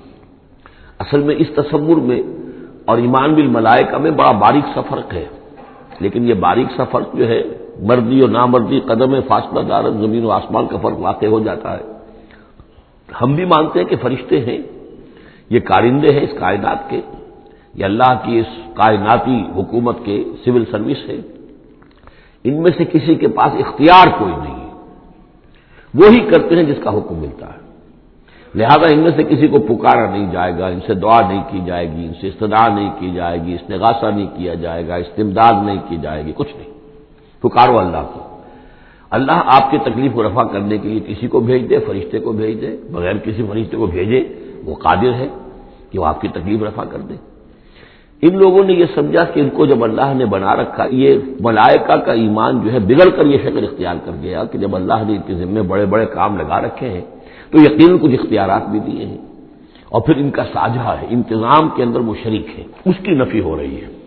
اصل میں اس تصور میں اور ایمان بالملائکہ میں بڑا باریک سا فرق ہے، لیکن یہ باریک سا فرق جو ہے مردی اور نامردی، قدم فاصلہ دارت زمین و آسمان کا فرق واقع ہو جاتا ہے۔ ہم بھی مانتے ہیں کہ فرشتے ہیں، یہ کارندے ہیں اس کائنات کے، یہ اللہ کی اس کائناتی حکومت کے سول سروس ہے، ان میں سے کسی کے پاس اختیار کوئی نہیں ہے، وہی کرتے ہیں جس کا حکم ملتا ہے، لہذا ان میں سے کسی کو پکارا نہیں جائے گا، ان سے دعا نہیں کی جائے گی، ان سے استدعا نہیں کی جائے گی، استغاثہ نہیں کیا جائے گا، استمداد نہیں کی جائے گی، کچھ نہیں، پکارو اللہ کو۔ اللہ آپ کی تکلیف کو رفع کرنے کے لیے کسی کو بھیج دے، فرشتے کو بھیج دے، بغیر کسی فرشتے کو بھیجے وہ قادر ہے کہ وہ آپ کی تکلیف رفع کر دے۔ ان لوگوں نے یہ سمجھا کہ ان کو جب اللہ نے بنا رکھا، یہ ملائکہ کا ایمان جو ہے بگڑ کر یہ شکل اختیار کر گیا کہ جب اللہ نے ان کے ذمے بڑے بڑے کام لگا رکھے ہیں تو یقیناً کچھ اختیارات بھی دیے ہیں، اور پھر ان کا ساجھا ہے، انتظام کے اندر وہ شریک ہے، اس کی نفی ہو رہی ہے۔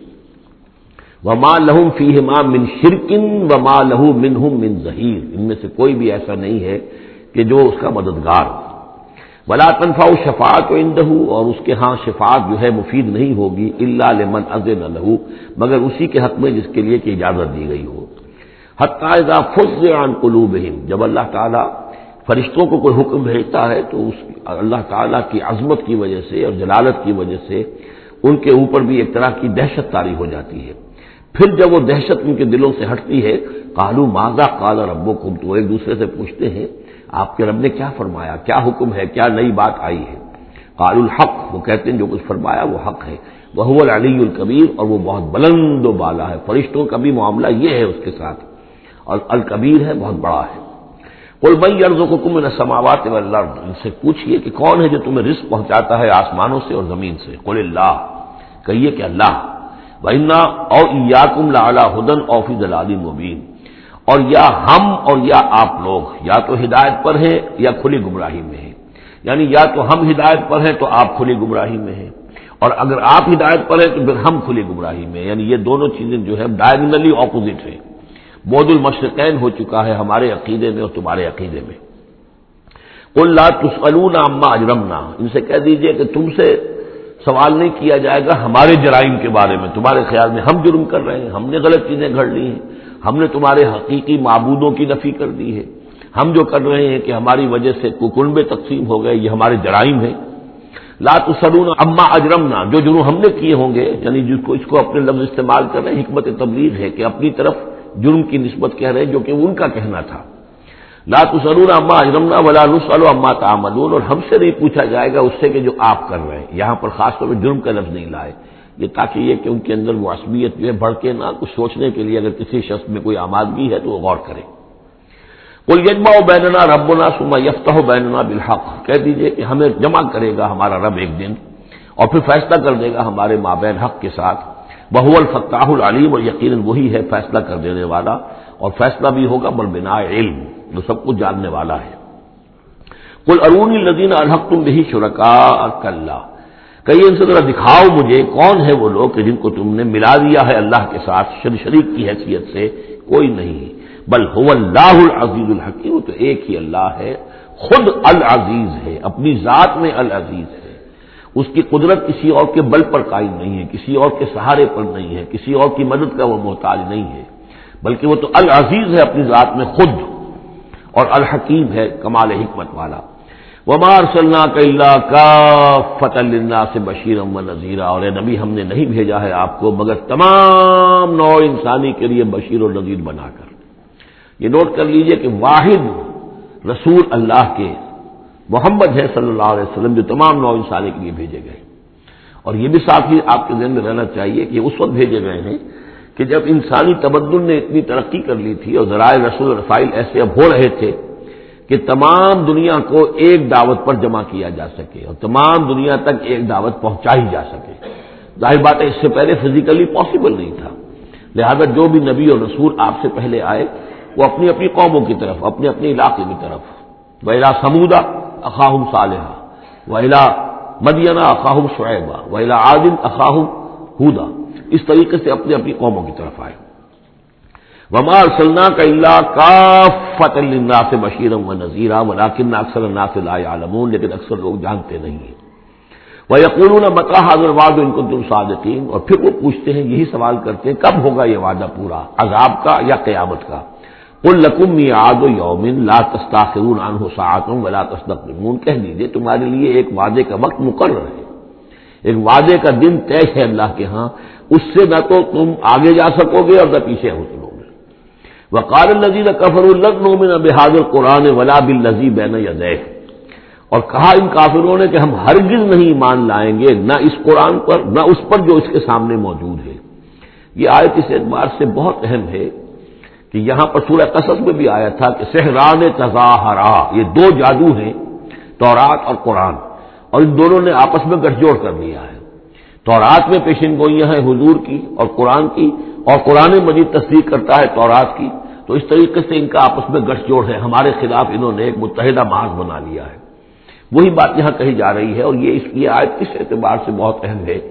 وما لہم فیہما من شرک وما لہ منہم من ظہیر، ان میں سے کوئی بھی ایسا نہیں ہے کہ جو اس کا مددگار ہو۔ ولا تنفع الشفاعۃ عندہ، اور اس کے ہاں شفاعت جو ہے مفید نہیں ہوگی الا لمن اذن لہ، مگر اسی کے حق میں جس کے لیے کہ اجازت دی گئی ہو۔ حتی اذا فزع عن قلوبہم، جب اللہ تعالیٰ فرشتوں کو کوئی حکم بھیجتا ہے تو اس اللہ تعالیٰ کی عظمت کی وجہ سے اور جلالت کی وجہ سے ان کے اوپر بھی ایک طرح کی دہشت طاری ہو جاتی ہے۔ پھر جب وہ دہشت ان کے دلوں سے ہٹتی ہے، قالوا ماذا قال ربکم، تو ایک دوسرے سے پوچھتے ہیں آپ کے رب نے کیا فرمایا، کیا حکم ہے، کیا نئی بات آئی ہے۔ قالوا الحق، وہ کہتے ہیں جو کچھ فرمایا وہ حق ہے، وہو العلی الکبیر، اور وہ بہت بلند و بالا ہے، فرشتوں کا بھی معاملہ یہ ہے اس کے ساتھ، اور الکبیر ہے، بہت بڑا ہے۔ قل من یرزقکم من السماوات والارض، ان سے پوچھئے کہ کون ہے جو تمہیں رزق پہنچاتا ہے آسمانوں سے اور زمین سے۔ قل اللہ، کہیے کہ اللہ۔ وَإِنَّا أَوْ إِيَّاكُمْ لَعَلَىٰ هُدًى أَوْ فِي ضَلَالٍ مُّبِينٍ، اور یا ہم اور یا آپ لوگ یا تو ہدایت پر ہیں یا کھلی گمراہی میں ہیں، یعنی یا تو ہم ہدایت پر ہیں تو آپ کھلی گمراہی میں ہیں، اور اگر آپ ہدایت پر ہیں تو پھر ہم کھلی گمراہی میں ہیں، یعنی یہ دونوں چیزیں جو ہے ڈائگنلی اپوزٹ ہیں۔ بعد المشرقین ہو چکا ہے ہمارے عقیدے میں اور تمہارے عقیدے میں۔ قل لا تسألون عما اجرمنا، ان سے کہہ دیجئے کہ تم سے سوال نہیں کیا جائے گا ہمارے جرائم کے بارے میں، تمہارے خیال میں ہم جرم کر رہے ہیں، ہم نے غلط چیزیں گھڑ لی ہیں، ہم نے تمہارے حقیقی معبودوں کی نفی کر دی ہے، ہم جو کر رہے ہیں کہ ہماری وجہ سے کنبے تقسیم ہو گئے، یہ ہمارے جرائم ہیں۔ لا تسألون عما اجرمنا، جو جرم ہم نے کیے ہوں گے، یعنی جس کو اس کو اپنے لفظ استعمال کر رہے ہیں، حکمت تبلیغ ہے کہ اپنی طرف جرم کی نسبت کہہ رہے ہیں جو کہ ان کا کہنا تھا۔ لا تسألون عما اجرمنا ولا نسأل عما تعملون، اور ہم سے نہیں پوچھا جائے گا اس سے کہ جو آپ کر رہے ہیں، یہاں پر خاص طور پہ جرم کا لفظ نہیں لائے، یہ تاکہ یہ کہ ان کے اندر وہ عصبیت جو ہے بھڑکے نہ، کچھ سوچنے کے لیے اگر کسی شخص میں کوئی آمادگی ہے تو وہ غور کرے۔ قل یجمع بیننا ربنا ثم یفتح بیننا بالحق، کہہ دیجئے کہ ہمیں جمع کرے گا ہمارا رب ایک دن اور پھر فیصلہ کر دے گا ہمارے مابین حق کے ساتھ۔ وہو الفتاح العلیم، اور یقیناً وہی ہے فیصلہ کر دینے والا، اور فیصلہ بھی ہوگا بالبناء علم، جو سب کچھ جاننے والا ہے۔ قل ارونی الذین الحقتم بہ شرکاء کلا، کہیے ان سے ذرا دکھاؤ مجھے کون ہے وہ لوگ کہ جن کو تم نے ملا دیا ہے اللہ کے ساتھ شریک کی حیثیت سے، کوئی نہیں، بل هو اللہ العزیز الحکیم، تو ایک ہی اللہ ہے، خود العزیز ہے، اپنی ذات میں العزیز ہے، اس کی قدرت کسی اور کے بل پر قائم نہیں ہے، کسی اور کے سہارے پر نہیں ہے، کسی اور کی مدد کا وہ محتاج نہیں ہے، بلکہ وہ تو العزیز ہے اپنی ذات میں خود، اور الحکیم ہے کمال حکمت والا۔ وما ارسلناک الا کافۃ للناس بشیرا ونذیرا، اور اے نبی ہم نے نہیں بھیجا ہے آپ کو مگر تمام نوع انسانی کے لیے بشیر اور نذیر بنا کر۔ یہ نوٹ کر لیجئے کہ واحد رسول اللہ کے محمد ہے صلی اللہ علیہ وسلم، جو تمام نوع انسانی کے لیے بھیجے گئے، اور یہ بھی ساتھ ہی آپ کے ذہن میں رہنا چاہیے کہ اس وقت بھیجے گئے ہیں کہ جب انسانی تمدن نے اتنی ترقی کر لی تھی اور ذرائع رسول رسائل ایسے اب ہو رہے تھے کہ تمام دنیا کو ایک دعوت پر جمع کیا جا سکے اور تمام دنیا تک ایک دعوت پہنچائی جا سکے۔ ظاہر بات ہے اس سے پہلے فزیکلی پاسبل نہیں تھا، لہذا جو بھی نبی اور رسول آپ سے پہلے آئے وہ اپنی اپنی قوموں کی طرف، اپنے اپنے علاقے کی طرف، وَإِلَىٰ ثَمُودَ أَخَاهُمْ صَالِحًا وَإِلَىٰ مَدْيَنَ أَخَاهُمْ شُعَيْبًا وَإِلَىٰ عَادٍ أَخَاهُمْ هُودًا، اس طریقے سے اپنی اپنی قوموں کی طرف آئے۔ وما ارسلناک الا کافۃ للناس بشیرا ونذیرا ولکن اکثر الناس لا یعلمون، لیکن اکثر لوگ جانتے نہیں ہیں۔ ویقولون متی ھذا الوعد ان کنتم صادقین، اور پھر وہ پوچھتے ہیں، یہی سوال کرتے ہیں کب ہوگا یہ وعدہ پورا، عذاب کا یا قیامت کا۔ قل لکم میعاد یوم لا تستاخرون عنہ ساعۃ ولا تستقدمون، کہہ دیجئے تمہارے لیے ایک وعدے کا وقت مقرر ہے، ایک وعدے کا دن طے ہے اللہ کے ہاں، اس سے نہ تو تم آگے جا سکو گے اور نہ پیچھے ہو سکو گے۔ وقال الذین کفروا لن نؤمن بهذا القرآن ولا بالذی بین یدیہ، اور کہا ان کافروں نے کہ ہم ہرگز نہیں ایمان لائیں گے نہ اس قرآن پر نہ اس پر جو اس کے سامنے موجود ہے۔ یہ آیت اس اعتبار سے بہت اہم ہے کہ یہاں پر سورہ قصص میں بھی آیا تھا کہ سحران تظاہرا، یہ دو جادو ہیں، تورات اور قرآن، اور ان دونوں نے آپس میں گٹھ جوڑ کر لیا ہے۔ تورات میں پیشن گوئیاں ہیں حضور کی اور قرآن کی، اور قرآن مجید تصدیق کرتا ہے تورات کی، تو اس طریقے سے ان کا آپس میں گٹھ جوڑ ہے، ہمارے خلاف انہوں نے ایک متحدہ محاذ بنا لیا ہے۔ وہی بات یہاں کہی جا رہی ہے، اور یہ آیت اس اعتبار سے بہت اہم ہے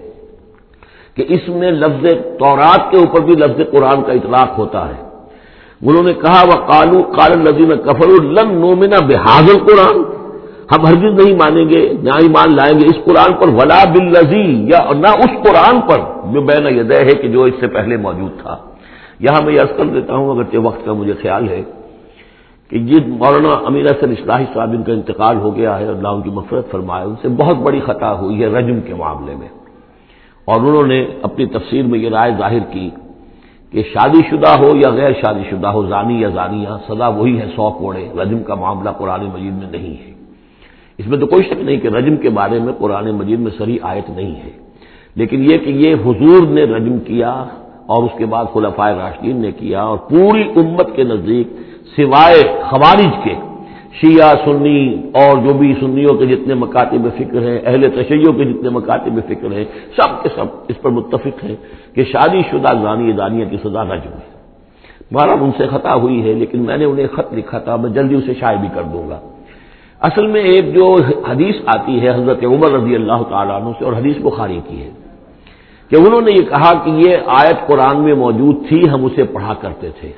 کہ اس میں لفظ تورات کے اوپر بھی لفظ قرآن کا اطلاق ہوتا ہے۔ انہوں نے کہا وَقَالُوا قَالَ الَّذِينَ كَفَرُوا لَن نُؤْمِنَ بِهَٰذَا الْقُرْآنِ، ہم ہرگز نہیں مانیں گے، نہ ایمان لائیں گے اس قرآن پر، وَلَا بِالَّذِي، یا نہ اس قرآن پر جو بین یدیہ ہے کہ جو اس سے پہلے موجود تھا۔ یہاں میں یہ عرض کر دیتا ہوں، اگرچہ وقت کا مجھے خیال ہے کہ یہ مولانا امیر حسن اصلاحی صاحب ان کا انتقال ہو گیا ہے، اللہ ان کی مغفرت فرمائے، ان سے بہت بڑی خطا ہوئی ہے رجم کے معاملے میں، اور انہوں نے اپنی تفسیر میں یہ رائے ظاہر کی کہ شادی شدہ ہو یا غیر شادی شدہ ہو، زانی یا زانیہ، سزا وہی ہے 100 کوڑے۔ رجم کا معاملہ قرآن مجید میں نہیں ہے، اس میں تو کوئی شک نہیں کہ رجم کے بارے میں قرآن مجید میں صریح آیت نہیں ہے، لیکن یہ کہ یہ حضور نے رجم کیا اور اس کے بعد خلفائے راشدین نے کیا، اور پوری امت کے نزدیک سوائے خوارج کے، شیعہ سنی اور جو بھی سنیوں کے جتنے مکاتب فکر ہیں، اہل تشیع کے جتنے مکاتب فکر ہیں، سب کے سب اس پر متفق ہیں کہ شادی شدہ زانی دانیہ کی سزا رجم ہے۔ بہرحال ان سے خطا ہوئی ہے، لیکن میں نے انہیں خط لکھا تھا، میں جلدی اسے شائع بھی کر دوں گا۔ اصل میں ایک جو حدیث آتی ہے حضرت عمر رضی اللہ تعالیٰ عنہ سے، اور حدیث بخاری کی ہے، کہ انہوں نے یہ کہا کہ یہ آیت قرآن میں موجود تھی، ہم اسے پڑھا کرتے تھے،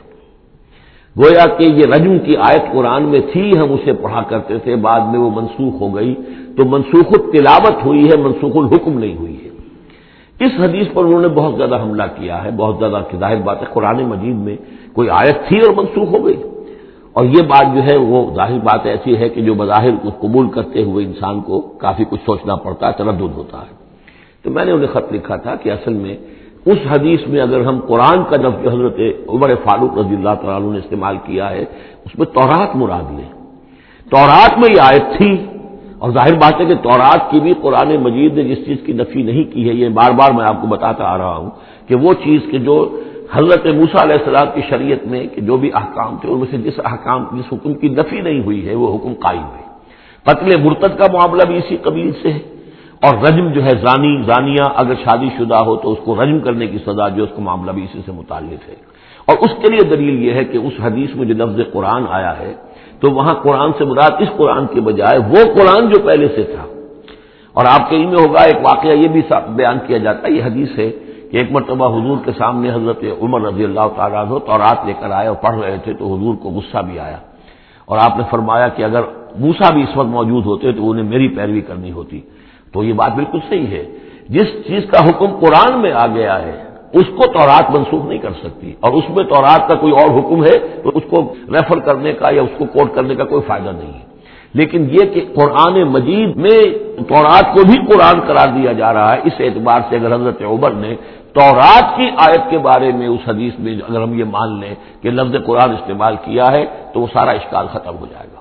گویا کہ یہ رجم کی آیت قرآن میں تھی، ہم اسے پڑھا کرتے تھے، بعد میں وہ منسوخ ہو گئی، تو منسوخ التلاوت ہوئی ہے، منسوخ الحکم نہیں ہوئی ہے۔ اس حدیث پر انہوں نے بہت زیادہ حملہ کیا ہے، بہت زیادہ، کہ ظاہر بات ہے قرآن مجید میں کوئی آیت تھی اور منسوخ ہو گئی، اور یہ بات جو ہے وہ ظاہر بات ایسی ہے کہ جو بظاہر اس قبول کرتے ہوئے انسان کو کافی کچھ سوچنا پڑتا ہے، تردد ہوتا ہے۔ تو میں نے انہیں خط لکھا تھا کہ اصل میں اس حدیث میں اگر ہم قرآن کا لفظ جو حضرت عمر فاروق رضی اللہ تعالیٰ عنہ نے استعمال کیا ہے، اس میں تورات مراد لیں، تورات میں یہ آیت تھی، اور ظاہر بات ہے کہ تورات کی بھی قرآن مجید نے جس چیز کی نفی نہیں کی ہے، یہ بار بار میں آپ کو بتاتا آ رہا ہوں کہ وہ چیز کہ جو حضرت موسیٰ علیہ السلام کی شریعت میں کہ جو بھی احکام تھے ان میں سے جس حکم کی نفی نہیں ہوئی ہے وہ حکم قائم ہے۔ قتل مرتد کا معاملہ بھی اسی قبیل سے ہے، اور رجم جو ہے زانی زانیہ اگر شادی شدہ ہو تو اس کو رجم کرنے کی سزا جو اس کا معاملہ بھی اسی سے متعلق ہے۔ اور اس کے لیے دلیل یہ ہے کہ اس حدیث میں جو لفظ قرآن آیا ہے تو وہاں قرآن سے مراد اس قرآن کے بجائے وہ قرآن جو پہلے سے تھا۔ اور آپ کے علم میں ہوگا ایک واقعہ یہ بھی بیان کیا جاتا ہے، یہ حدیث ہے کہ ایک مرتبہ حضور کے سامنے حضرت عمر رضی اللہ تعالیٰ عنہ تورات لے کر آئے اور پڑھ رہے تھے، تو حضور کو غصہ بھی آیا، اور آپ نے فرمایا کہ اگر موسیٰ بھی اس وقت موجود ہوتے تو انہیں میری پیروی کرنی ہوتی۔ تو یہ بات بالکل صحیح ہے، جس چیز کا حکم قرآن میں آ گیا ہے اس کو تورات منسوخ نہیں کر سکتی، اور اس میں تورات کا کوئی اور حکم ہے تو اس کو ریفر کرنے کا یا اس کو کوٹ کرنے کا کوئی فائدہ نہیں ہے۔ لیکن یہ کہ قرآن مجید میں تورات کو بھی قرآن قرار دیا جا رہا ہے، اس اعتبار سے اگر حضرت عمر نے تورات کی آیت کے بارے میں اس حدیث میں اگر ہم یہ مان لیں کہ لفظ قرآن استعمال کیا ہے تو وہ سارا اشکال ختم ہو جائے گا۔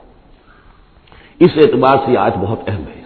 اس اعتبار سے یہ آیت بہت اہم ہے۔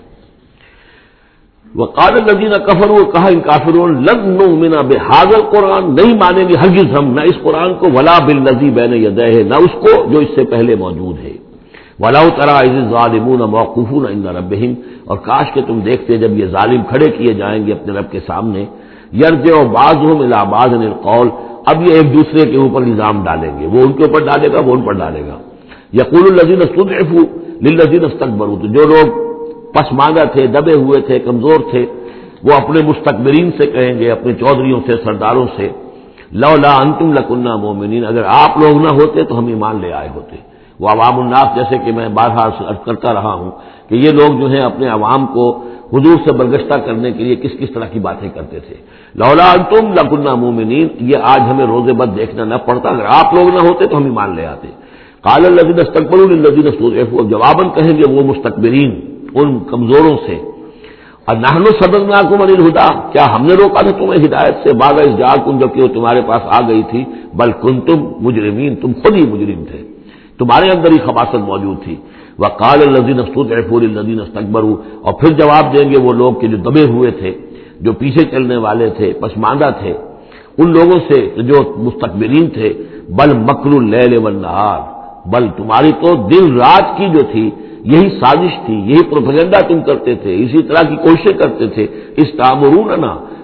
وقال الذین کفروا، کہا ان کافروں نے لن نؤمن بهذا القرآن، نہیں مانیں گے ہرگز ہم نہ اس قرآن کو، ولا بالذی بین یدیہ، نہ اس کو جو اس سے پہلے موجود ہے۔ وَلَوْ تَرَىٰ إِذِ الظَّالِمُونَ مَوْقُوفُونَ عِندَ رَبِّهِمْ، اور کاش کہ تم دیکھتے جب یہ ظالم کھڑے کیے جائیں گے اپنے رب کے سامنے، یرجع بعضهم إِلَىٰ بَعْضٍ الْقَوْلَ، اب یہ ایک دوسرے کے اوپر الزام ڈالیں گے، وہ ان کے اوپر ڈالے گا، وہ ان پر ڈالے گا۔ یقول الذین استضعفوا للذین استکبروا، تو جو لوگ پسماندہ تھے، دبے ہوئے تھے، کمزور تھے، وہ اپنے مستکبرین سے کہیں گے، اپنے چودھریوں سے، سرداروں سے، لولا انتم لکنا مومنین، اگر آپ لوگ نہ ہوتے تو ہم ایمان لے آئے ہوتے۔ وہ عوام الناس، جیسے کہ میں بارہا عرض کرتا رہا ہوں کہ یہ لوگ جو ہیں اپنے عوام کو حضور سے برگشتہ کرنے کے لیے کس کس طرح کی باتیں کرتے تھے۔ لولا انتم لکنا مومنین، یہ آج ہمیں روز بد دیکھنا نہ پڑتا، اگر آپ لوگ نہ ہوتے تو ہم ایمان لے آتے۔ قال الذین استکبروا للذین استضعفوا، جواباً کہیں گے وہ مستکبرین ان کمزوروں سے، نحن صددناکم عن الہدی، کیا ہم نے روکا تھا تمہیں ہدایت سے، بعد اذ جاءکم، جبکہ وہ تمہارے پاس آ گئی تھی، بل کنتم مجرمین، تم خود ہی مجرم تھے، تمہارے اندر ہی خباثت موجود تھی۔ وقال الذین استضعفوا للذین استکبروا، اور پھر جواب دیں گے وہ لوگ کہ جو دبے ہوئے تھے، جو پیچھے چلنے والے تھے، پسماندہ تھے، ان لوگوں سے جو مستکبرین تھے، بل مکر اللیل والنہار، بل تمہاری تو دن رات کی جو تھی یہی سازش تھی، یہی پروپیگنڈا تم کرتے تھے، اسی طرح کی کوششیں کرتے تھے، استامروننا،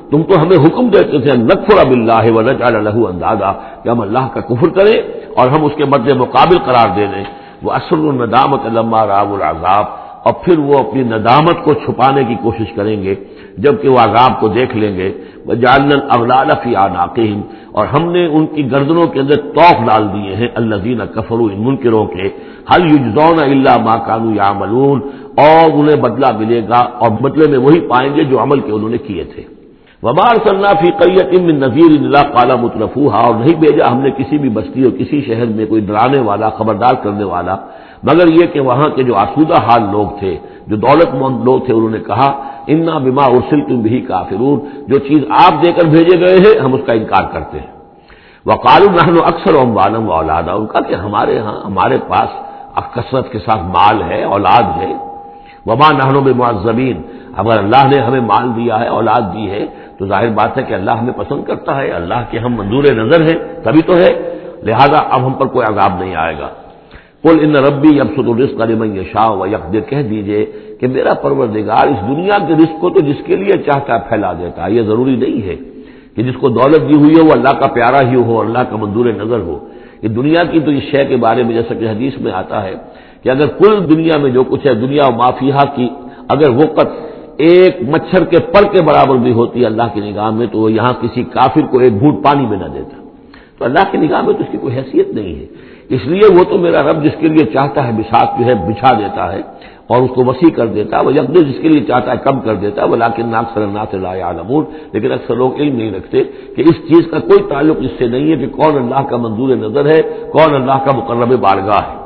تم تو ہمیں حکم دیتے تھے نکفر باللہ ونجعل لہ اندادا کہ ہم اللہ کا کفر کریں اور ہم اس کے مد مقابل قرار دے دیں. وہ اسر الندامت لما رأوا العذاب، اور پھر وہ اپنی ندامت کو چھپانے کی کوشش کریں گے جبکہ وہ عذاب کو دیکھ لیں گے. وجعلنا الاغلال فی اعناقہم، اور ہم نے ان کی گردنوں کے اندر طوق ڈال دیے ہیں الذین کفروا، ان منکروں کے. هل یجزون الا ما كانوا یعملون، اور انہیں بدلہ ملے گا اور بدلے میں وہی پائیں گے جو عمل کے انہوں نے کیے تھے. وما ارسلنا فی قریۃ من نذیر الا قال مترفوها، اور نہیں بھیجا ہم نے کسی بھی بستی اور کسی شہر میں کوئی ڈرانے والا، خبردار کرنے والا، مگر یہ کہ وہاں کے جو آسودہ حال لوگ تھے، جو دولت مند لوگ تھے، انہوں نے کہا انا بما ارسلتم به کافرون، جو چیز آپ دے کر بھیجے گئے ہیں ہم اس کا انکار کرتے ہیں. وقالوا نحن اکثر اموالا واولادا، ان کا کہ ہمارے ہاں ہمارے پاس کثرت کے ساتھ مال ہے، اولاد ہے. وما نحن بمعذبین، اگر اللہ نے ہمیں مال دیا ہے، اولاد دی ہے، تو ظاہر بات ہے کہ اللہ ہمیں پسند کرتا ہے، اللہ کے ہم منظور نظر ہیں تبھی تو ہے، لہذا اب ہم پر کوئی عذاب نہیں آئے گا. قل ان ربی یبسط الرزق لمن یشاء ویقدر، کہہ دیجئے کہ میرا پروردگار اس دنیا کے رزق کو تو جس کے لیے چاہتا ہے پھیلا دیتا ہے. یہ ضروری نہیں ہے کہ جس کو دولت دی ہوئی ہو وہ اللہ کا پیارا ہی ہو، اللہ کا منظور نظر ہو. یہ دنیا کی تو اس شے کے بارے میں جیسا کہ حدیث میں آتا ہے کہ اگر کل دنیا میں جو کچھ ہے، دنیا و ما فیہا کی اگر وقت ایک مچھر کے پر کے برابر بھی ہوتی ہے اللہ کی نگاہ میں، تو وہ یہاں کسی کافر کو ایک گھونٹ پانی میں نہ دیتا. تو اللہ کی نگاہ میں تو اس کی کوئی حیثیت نہیں ہے. اس لیے وہ تو میرا رب جس کے لیے چاہتا ہے بساط جو ہے بچھا دیتا ہے اور اس کو وسیع کر دیتا ہے، وہ یقدر جس کے لیے چاہتا ہے کم کر دیتا ہے. ولکن اکثر الناس لا یعلمون، لیکن اکثر لوگ علم نہیں رکھتے کہ اس چیز کا کوئی تعلق اس سے نہیں ہے کہ کون اللہ کا منظور نظر ہے، کون اللہ کا مقرب بارگاہ ہے.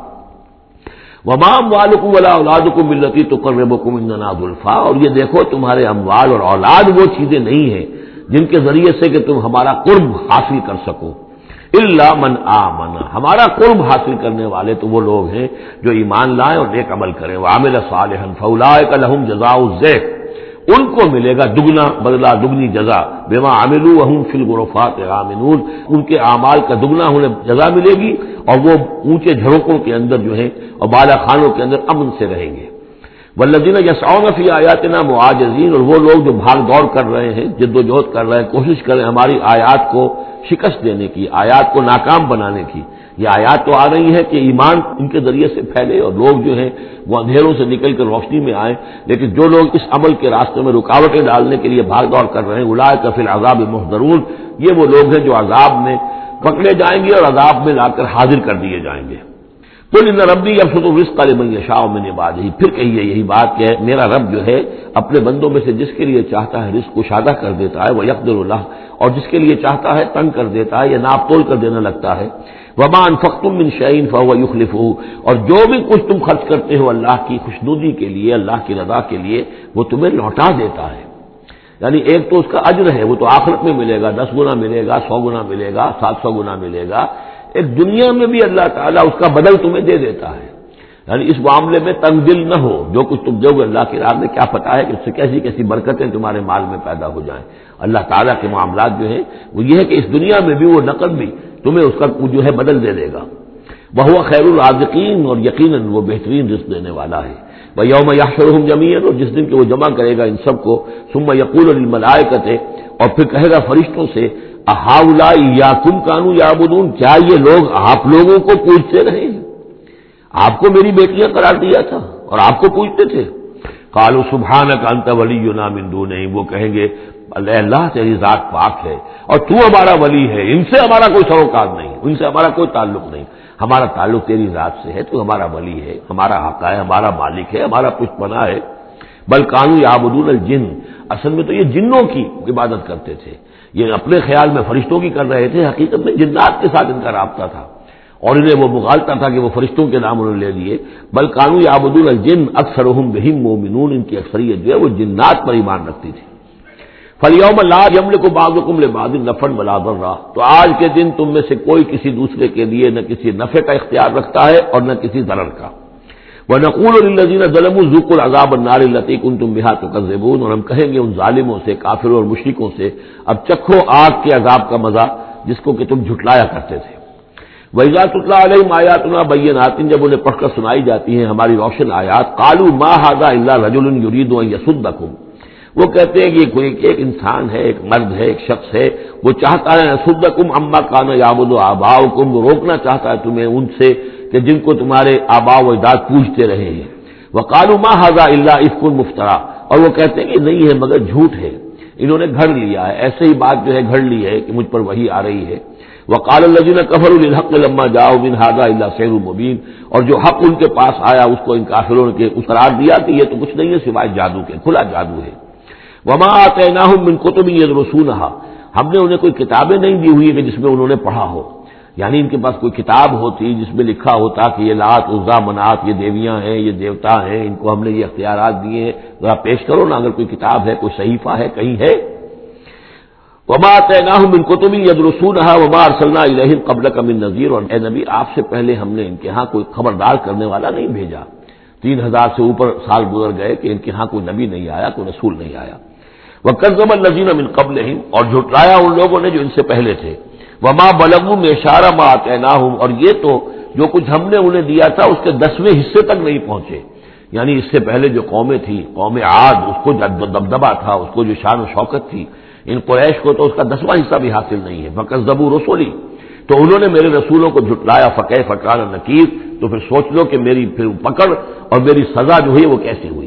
وما اموالکم ولا اولادکم بالتی تقربکم عندنا زلفیٰ، اور یہ دیکھو تمہارے اموال اور اولاد وہ چیزیں نہیں ہیں جن کے ذریعے سے کہ تم ہمارا قرب حاصل کر سکو. الا من آمن، ہمارا قرب حاصل کرنے والے تو وہ لوگ ہیں جو ایمان لائیں اور نیک عمل کریں. وعمل صالحا فاولئک لهم جزاء الضعف، ان کو ملے گا دگنا بدلہ، دگنی جزا. بما عملوا وهم فی الغرفات آمنون، ان کے اعمال کا دگنا انہیں جزا ملے گی اور وہ اونچے جھروکوں کے اندر جو ہیں اور بالا خانوں کے اندر امن سے رہیں گے. والذین یسعون فی آیاتنا معاجزین، اور وہ لوگ جو بھاگ دوڑ کر رہے ہیں، جد و جہد کر رہے ہیں، کوشش کر رہے ہیں ہماری آیات کو شکست دینے کی، آیات کو ناکام بنانے کی. یہ آیات تو آ رہی ہے کہ ایمان ان کے ذریعے سے پھیلے اور لوگ جو ہیں وہ اندھیروں سے نکل کر روشنی میں آئیں، لیکن جو لوگ اس عمل کے راستے میں رکاوٹیں ڈالنے کے لیے بھاگ دوڑ کر رہے ہیں، اولئک فی العذاب محضرون، یہ وہ لوگ ہیں جو عذاب میں پکڑے جائیں گے اور عذاب میں لا کر حاضر کر دیے جائیں گے. قل ان ربی یبسط الرزق لمن یشاء من عبادہ، پھر کہیے یہی بات کہ میرا رب جو ہے اپنے بندوں میں سے جس کے لیے چاہتا ہے رزق کشادہ کر دیتا ہے، ویقدر له، اور جس کے لیے چاہتا ہے تنگ کر دیتا ہے یا ناپ تول کر دینے لگتا ہے. وما انفقتم من شیء فهو یخلفه، اور جو بھی کچھ تم خرچ کرتے ہو اللہ کی خوشنودی کے لیے، اللہ کی رضا کے لیے، وہ تمہیں لوٹا دیتا ہے. یعنی ایک تو اس کا اجر ہے، وہ تو آخرت میں ملے گا، 10 گنا ملے گا، 100 گنا ملے گا، 700 گنا ملے گا. ایک دنیا میں بھی اللہ تعالیٰ اس کا بدل تمہیں دے دیتا ہے. یعنی اس معاملے میں تنگ دل نہ ہو، جو کچھ تم دو گے اللہ کی راہ میں کیا پتہ ہے کہ اس سے کیسی کیسی برکتیں تمہارے مال میں پیدا ہو جائیں. اللہ تعالیٰ کے معاملات جو ہیں وہ یہ ہے کہ اس دنیا میں بھی وہ نقد بھی تمہیں اس کا جو ہے بدل دے دے گا. وہو خیر الرازقین، اور یقیناً وہ بہترین رزق دینے والا ہے. ویوم یحشرہم جمیعا، اور جس دن کہ وہ جمع کرے گا ان سب کو، ثم یقول للملائکۃ، اور پھر کہے گا فرشتوں سے، اہؤلاء ایاکم کانوا یعبدون، کیا یہ لوگ آپ لوگوں کو پوجتے رہے ہیں؟ آپ کو میری بیٹیاں قرار دیا تھا اور آپ کو پوجتے تھے. قالوا سبحانک انت ولینا من دونہم، وہ کہیں گے اللہ تیری ذات پاک ہے اور تو ہمارا ولی ہے، ان سے ہمارا کوئی سروکار نہیں، ان سے ہمارا کوئی تعلق نہیں، ہمارا تعلق تیری ذات سے ہے، تو ہمارا ولی ہے، ہمارا آقا ہے، ہمارا مالک ہے، ہمارا پشت پناہ ہے. بل کانوا یعبدون الجن، اصل میں تو یہ جنوں کی عبادت کرتے تھے. یہ اپنے خیال میں فرشتوں کی کر رہے تھے، حقیقت میں جنات کے ساتھ ان کا رابطہ تھا اور انہیں وہ مغالطہ تھا کہ وہ فرشتوں کے نام انہوں نے لے لیے. بل کانوا یعبدون الجن اکثرهم بهم مؤمنون، ان کی اکثریت جو ہے وہ جنات پر ایمان رکھتی تھی. فالیوم لا یملک بعضکم لبعض نفعا ولا ضرا، تو آج کے دن تم میں سے کوئی کسی دوسرے کے لیے نہ کسی نفع کا اختیار رکھتا ہے اور نہ کسی ضرر کا. وَنَقُولُ لِلَّذِينَ ظَلَمُوا ذُوقُوا الْعَذَابَ النَّارِ الَّتِي كُنتُم بِهَا تُكَذِّبُونَ، اور ہم کہیں گے ان ظالموں سے، کافروں اور مشرکوں سے، اب چکھو آگ کے عذاب کا مزہ جس کو کہ تم جھٹلایا کرتے تھے. وَإِذَا تُتْلَىٰ عَلَيْهِمْ آيَاتُنَا بَيِّنَاتٍ، جب انہیں پڑھ کر سنائی جاتی ہیں ہماری روشن آیات، قَالُوا مَا هَٰذَا إِلَّا رَجُلٌ يُرِيدُ أَن يَصُدَّكُمْ، وہ کہتے ہیں کہ یہ کوئی ایک انسان ہے، ایک مرد ہے، ایک شخص ہے، وہ چاہتا ہے یصدکم عما کان یعبد آباؤکم، وہ روکنا چاہتا ہے تمہیں ان سے کہ جن کو تمہارے آباء و اجداد پوجتے رہے ہیں۔ وقالوا ما ھذا الا افک مفترا، اور وہ کہتے ہیں کہ نہیں ہے مگر جھوٹ ہے، انہوں نے گھڑ لیا ہے، ایسے ہی بات جو ہے گھڑ لی ہے کہ مجھ پر وحی آ رہی ہے۔ وقال الذين كفروا للحق لما جاءوا من هذا الا سحر مبين، اور جو حق ان کے پاس آیا اس کو ان کافروں نے قرار دیا کہ یہ تو کچھ نہیں ہے سوائے جادو کے، کھلا جادو ہے۔ وما آتیناہم من کتب یدرسونھا، ہم نے انہیں کوئی کتابیں نہیں دی ہوئی کہ جس میں انہوں نے پڑھا ہو، یعنی ان کے پاس کوئی کتاب ہوتی جس میں لکھا ہوتا کہ یہ لات عزا منات یہ دیویاں ہیں، یہ دیوتا ہیں، ان کو ہم نے یہ اختیارات دیے ہیں، ذرا پیش کرو نا، اگر کوئی کتاب ہے، کوئی صحیفہ ہے، کہیں ہے۔ وما آتیناہم من کتب یدرسونھا وما ارسلنا الیہم قبلک من نذیر، اور اے نبی آپ سے پہلے ہم نے ان کے ہاں کوئی خبردار کرنے والا نہیں بھیجا، 3000 سے اوپر سال گزر گئے کہ ان کے ہاں کوئی نبی نہیں آیا، کوئی رسول نہیں آیا۔ وَكَذَّبَ الَّذِينَ مِن قَبْلِهِمْ، اور جھٹلایا ان لوگوں نے جو ان سے پہلے تھے۔ وَمَا بَلَغُوا مِعْشَارَ مَا آتَيْنَاهُمْ، اور یہ تو جو کچھ ہم نے انہیں دیا تھا اس کے 10ویں حصے تک نہیں پہنچے، یعنی اس سے پہلے جو قومیں تھیں، قوم عاد، اس کو جو دبدبہ تھا، اس کو جو شان و شوکت تھی، ان قریش کو تو اس کا 10واں حصہ بھی حاصل نہیں ہے۔ فَكَذَّبُوا رُسُلِي، تو انہوں نے میرے رسولوں کو جھٹلایا، فَكَيْفَ كَانَ نَكِيرِ، تو پھر سوچ لو کہ میری پھر پکڑ اور میری سزا جو ہوئی وہ کیسی ہوئی۔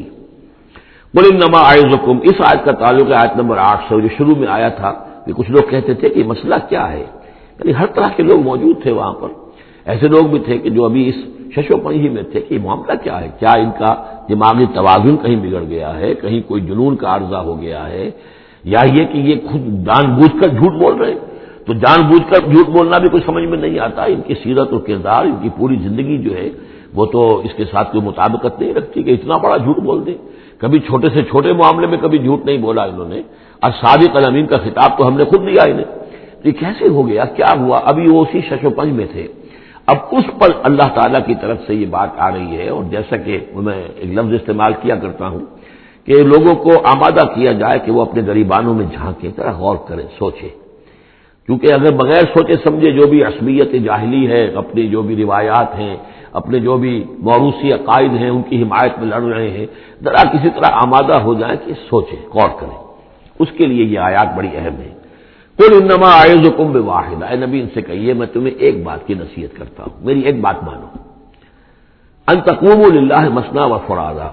قل انما اعظکم، اس آیت کا تعلق ہے آیت نمبر 8 سے، جو شروع میں آیا تھا کہ کچھ لوگ کہتے تھے کہ مسئلہ کیا ہے، یعنی ہر طرح کے لوگ موجود تھے وہاں پر، ایسے لوگ بھی تھے کہ جو ابھی اس شش و پنجی میں تھے کہ یہ معاملہ کیا ہے، کیا ان کا دماغی توازن کہیں بگڑ گیا ہے، کہیں کوئی جنون کا عارضہ ہو گیا ہے، یا یہ کہ یہ خود جان بوجھ کر جھوٹ بول رہے ہیں۔ تو جان بوجھ کر جھوٹ بولنا بھی کچھ سمجھ میں نہیں آتا، ان کی سیرت و کردار، ان کی پوری زندگی جو ہے وہ تو اس کے ساتھ کوئی مطابقت نہیں رکھتی کہ اتنا بڑا جھوٹ بول دیں۔ کبھی چھوٹے سے چھوٹے معاملے میں کبھی جھوٹ نہیں بولا انہوں نے، اور صادق الامین کا خطاب تو ہم نے خود دیا انہیں۔ یہ کیسے ہو گیا، کیا ہوا؟ ابھی وہ اسی شش و پنج میں تھے، اب اس پر اللہ تعالیٰ کی طرف سے یہ بات آ رہی ہے، اور جیسا کہ میں ایک لفظ استعمال کیا کرتا ہوں کہ لوگوں کو آمادہ کیا جائے کہ وہ اپنے گریبانوں میں جھانکیں، ذرا غور کریں، سوچیں، کیونکہ اگر بغیر سوچے سمجھے جو بھی عصبیت جاہلی ہے، اپنی جو بھی روایات ہیں، اپنے جو بھی موروثی عقائد ہیں ان کی حمایت میں لڑ رہے ہیں، ذرا کسی طرح آمادہ ہو جائیں کہ سوچیں، غور کریں، اس کے لیے یہ آیات بڑی اہم ہے۔ قل انما اعظکم بواحدہ، اے نبی ان سے کہیے میں تمہیں ایک بات کی نصیحت کرتا ہوں، میری ایک بات مانو، ان تقوموا للہ مثنی و فرادا،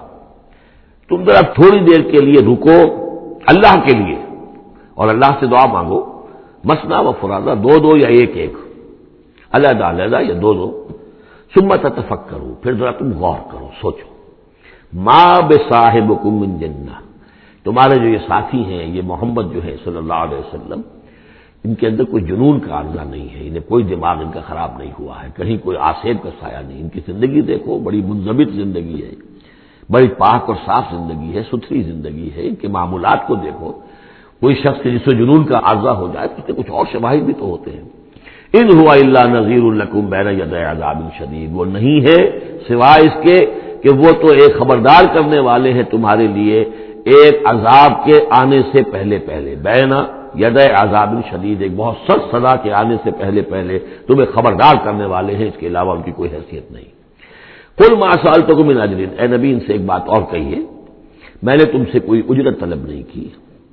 تم ذرا تھوڑی دیر کے لیے رکو اللہ کے لیے اور اللہ سے دعا مانگو، مثنی و فرادا، دو دو یا ایک ایک، علیحدہ علیحدہ یا دو دو، ثم تتفکروا، پھر ذرا تم غور کرو، سوچو، ما بصاحبکم من جنہ، تمہارے جو یہ ساتھی ہیں، یہ محمد جو ہے صلی اللہ علیہ وسلم، ان کے اندر کوئی جنون کا عارضہ نہیں ہے، انہیں کوئی دماغ ان کا خراب نہیں ہوا ہے، کہیں کوئی آسیب کا سایہ نہیں، ان کی زندگی دیکھو، بڑی منضبط زندگی ہے، بڑی پاک اور صاف زندگی ہے، ستھری زندگی ہے، ان کے معمولات کو دیکھو، کوئی شخص جس سے جنون کا عارضہ ہو جائے تو اس کے کچھ اور شواہد بھی تو ہوتے ہیں۔ ان ہوا الا نذیر لکم بین یدی عذاب شدید، وہ نہیں ہے سوائے اس کے کہ وہ تو ایک خبردار کرنے والے ہیں تمہارے لیے ایک عذاب کے آنے سے پہلے پہلے، بین یدی عذاب شدید، ایک بہت سخت سزا کے آنے سے پہلے پہلے تمہیں خبردار کرنے والے ہیں، اس کے علاوہ ان کی کوئی حیثیت نہیں۔ قل ما سألتکم من اجر، اے نبی ان سے ایک بات اور کہیے، میں نے تم سے کوئی اجرت طلب نہیں کی۔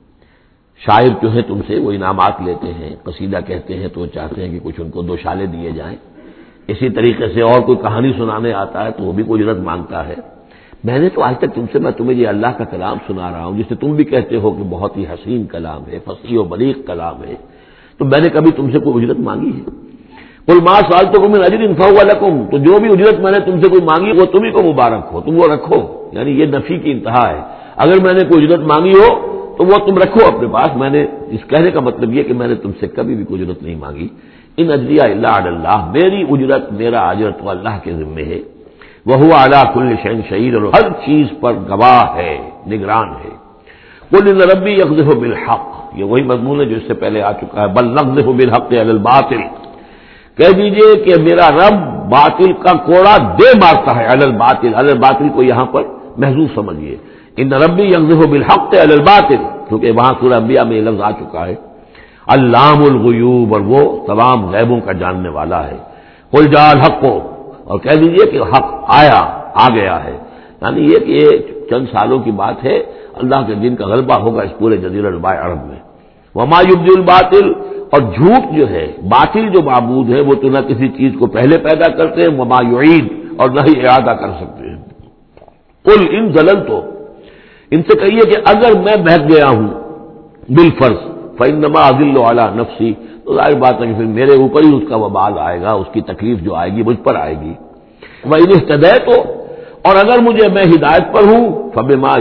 شاعر جو ہے تم سے وہ انعامات لیتے ہیں، قصیدہ کہتے ہیں تو وہ چاہتے ہیں کہ کچھ ان کو دو شالے دیے جائیں، اسی طریقے سے اور کوئی کہانی سنانے آتا ہے تو وہ بھی کوئی اجرت مانگتا ہے۔ میں نے تو آج تک تم سے، میں تمہیں یہ اللہ کا کلام سنا رہا ہوں جسے تم بھی کہتے ہو کہ بہت ہی حسین کلام ہے، فصیح و بلیغ کلام ہے، تو میں نے کبھی تم سے کوئی اجرت مانگی ہے؟ قل ما سألتکم من اجر فهو لکم، تو جو بھی اجرت میں نے تم سے کوئی مانگی وہ تمہیں کو مبارک ہو، تم وہ رکھو، یعنی یہ نفی کی انتہا ہے، اگر میں نے کوئی اجرت مانگی ہو تو وہ تم رکھو اپنے پاس، میں نے اس کہنے کا مطلب یہ کہ میں نے تم سے کبھی بھی کوئی اجرت نہیں مانگی۔ ان اجریہ الا علی اللہ، میری اجرت، میرا اجر تو اللہ کے ذمے ہے، وہو علی کل شیء شہید، اور ہر چیز پر گواہ ہے، نگران ہے۔ قل ان ربی یقذف بالحق، یہ وہی مضمون ہے جو اس سے پہلے آ چکا ہے، بل نقذف بالحق علی الباطل، کہہ دیجئے کہ میرا رب باطل کا کوڑا دے مارتا ہے، علی الباطل، علی الباطل کو یہاں پر محذوف سمجھیے، ان ربی یقذف بالحق علی الباطل، کیونکہ وہاں سورہ انبیاء میں یہ لفظ آ چکا ہے، علام الغیوب، اور وہ تمام غیبوں کا جاننے والا ہے۔ قل جاء الحق، اور کہہ دیجئے کہ حق آیا، آ گیا ہے، یعنی یہ کہ یہ چند سالوں کی بات ہے، اللہ کے دین کا غلبہ ہوگا اس پورے جزیرہ نما عرب میں۔ وما یبدی الباطل، اور جھوٹ جو ہے، باطل جو معبود ہے وہ تو نہ کسی چیز کو پہلے پیدا کرتے ہیں، وما یعید، اور نہ ہی اعادہ کر سکتے ہیں۔ قل ان ضللت، ان سے کہیے کہ اگر میں بہک گیا ہوں بالفرض، فانما اضل علی نفسی، تو ظاہر بات ہے کہ پھر میرے اوپر ہی اس کا وبال آئے گا، اس کی تکلیف جو آئے گی مجھ پر آئے گی۔ وان اهتدیت، اور اگر میں ہدایت پر ہوں، فبما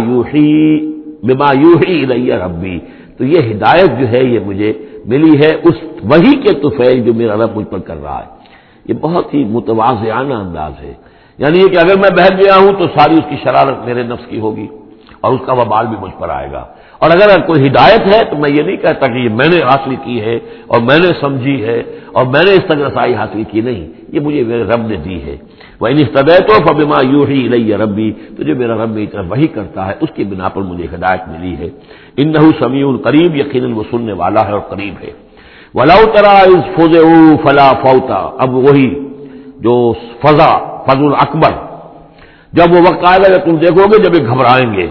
یوحی الی ربی، تو یہ ہدایت جو ہے یہ مجھے ملی ہے اس وحی کے طفیل جو میرا رب مجھ پر کر رہا ہے۔ یہ بہت ہی متواضعانہ انداز ہے، یعنی یہ کہ اگر میں بہک گیا ہوں تو ساری اس کی شرارت میرے نفس کی ہوگی اور اس کا وبال بھی مجھ پر آئے گا، اور اگر کوئی ہدایت ہے تو میں یہ نہیں کہتا کہ یہ میں نے حاصل کی ہے اور میں نے سمجھی ہے اور میں نے اس تک رسائی حاصل کی، نہیں، یہ مجھے میرے رب نے دی ہے۔ وَإِنِ اهْتَدَيْتُ فَبِمَا يُوحِي إِلَيَّ رَبِّي، تو جو میرا رب میری طرف وحی کرتا ہے اس کی بنا پر مجھے ہدایت ملی ہے۔ إِنَّهُ سَمِيعٌ قریب، یقیناً وہ سننے والا ہے اور قریب ہے۔ وَلَوْ تَرَىٰ إِذْ فُزِعُوا فَلَا فَوْتَ، اب وہی جو فضا اکبر، جب وہ وقت آئے گا جب تم دیکھو گے جب یہ گھبرائیں گے،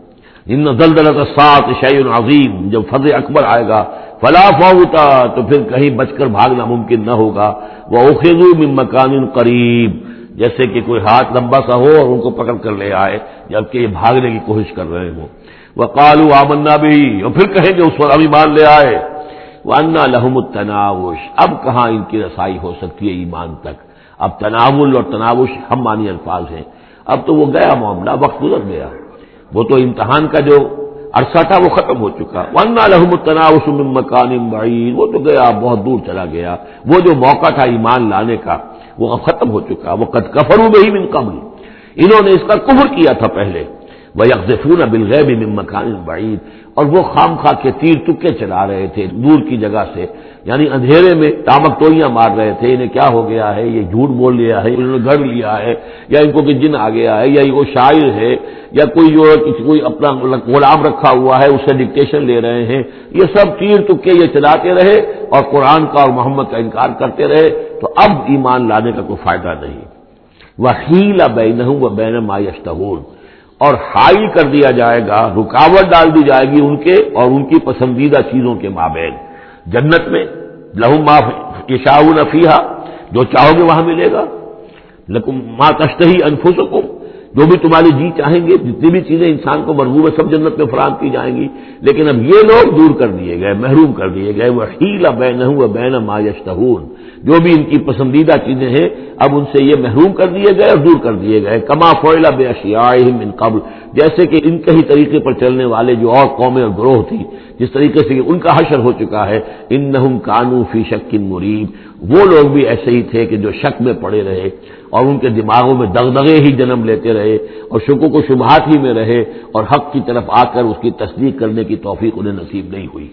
ان زلزلۃ الساعۃ شیء عظیم، جب فضا اکبر آئے گا، فلا فوت، تو پھر کہیں بچ کر بھاگنا ممکن نہ ہوگا، وَأُخِذُوا مِن مَّكَانٍ قَرِيبٍ، جیسے کہ کوئی ہاتھ لمبا سا ہو اور ان کو پکڑ کر لے آئے جبکہ یہ بھاگنے کی کوشش کر رہے ہوں۔ وَقَالُوا آمَنَّا بِهِ، اور پھر کہیں گے اس پر ہم ایمان لے آئے۔ وَأَنَّىٰ لَهُمُ التَّنَاوُشُ، اب کہاں ان کی رسائی ہو سکتی ہے ایمان تک؟ اب تناول اور تناوش ہم معنی الفاظ ہیں، اب تو وہ گیا معاملہ، وقت گزر گیا، وہ تو امتحان کا جو عرصہ تھا وہ ختم ہو چکا۔ وَأَنَّىٰ لَهُمُ التَّنَاوُشُ مِن مَّكَانٍ بَعِيدٍ، وہ تو گیا، بہت دور چلا گیا، وہ جو موقع تھا ایمان لانے کا وہ اب ختم ہو چکا۔ وَقَدْ كَفَرُوا بِهِ مِن قَبْلُ، انہوں نے اس کا کفر کیا تھا پہلے۔ وَيَقْذِفُونَ بِالْغَيْبِ مِن مَّكَانٍ بَعِيدٍ، اور وہ خام خواہ کے تیر تکے چلا رہے تھے دور کی جگہ سے، یعنی اندھیرے میں ٹامک ٹوئیاں مار رہے تھے، انہیں کیا ہو گیا ہے، یہ جھوٹ بول لیا ہے، انہوں نے گھڑ لیا ہے، یا ان کو کہ جن آ گیا ہے، یا وہ شاعر ہے، یا کوئی اپنا غلام رکھا ہوا ہے اس سے ڈکٹیشن لے رہے ہیں، یہ سب تیر تکے یہ چلاتے رہے اور قرآن کا اور محمد کا انکار کرتے رہے، تو اب ایمان لانے کا کوئی فائدہ نہیں۔ وَحِيلَ بَيْنَهُمْ وَبَيْنَ مَا يَشْتَهُونَ، اور حائل کر دیا جائے گا، رکاوٹ ڈال دی جائے گی ان کے اور ان کی پسندیدہ چیزوں کے مابین۔ جنت میں لہم ما یشاؤون فیہا، جو چاہو گے وہاں ملے گا، لکم ما تشتہی انفسکم، جو بھی تمہاری جی چاہیں گے، جتنی بھی چیزیں انسان کو مرغوب ہے سب جنت میں فراہم کی جائیں گی، لیکن اب یہ لوگ دور کر دیے گئے، محروم کر دیے گئے۔ وحیل بینہم وبین ما یشتہون، جو بھی ان کی پسندیدہ چیزیں ہیں اب ان سے یہ محروم کر دیے گئے اور دور کر دیے گئے۔ کما فعل باشیاعہم من قبل، جیسے کہ ان کے ہی طریقے پر چلنے والے جو اور قومیں اور گروہ تھی، جس طریقے سے ان کا حشر ہو چکا ہے۔ انہم کانوا فی شک مریب، وہ لوگ بھی ایسے ہی تھے کہ جو شک میں پڑے رہے اور ان کے دماغوں میں دغدغے ہی جنم لیتے رہے اور شکوک و شبہات ہی میں رہے، اور حق کی طرف آ کر اس کی تصدیق کرنے کی توفیق انہیں نصیب نہیں ہوئی۔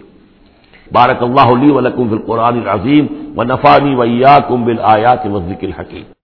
بارک اللہ لی ولکم فی القرآن العظیم ونفعنی وإیاکم بالآیات والذکر الحکیم۔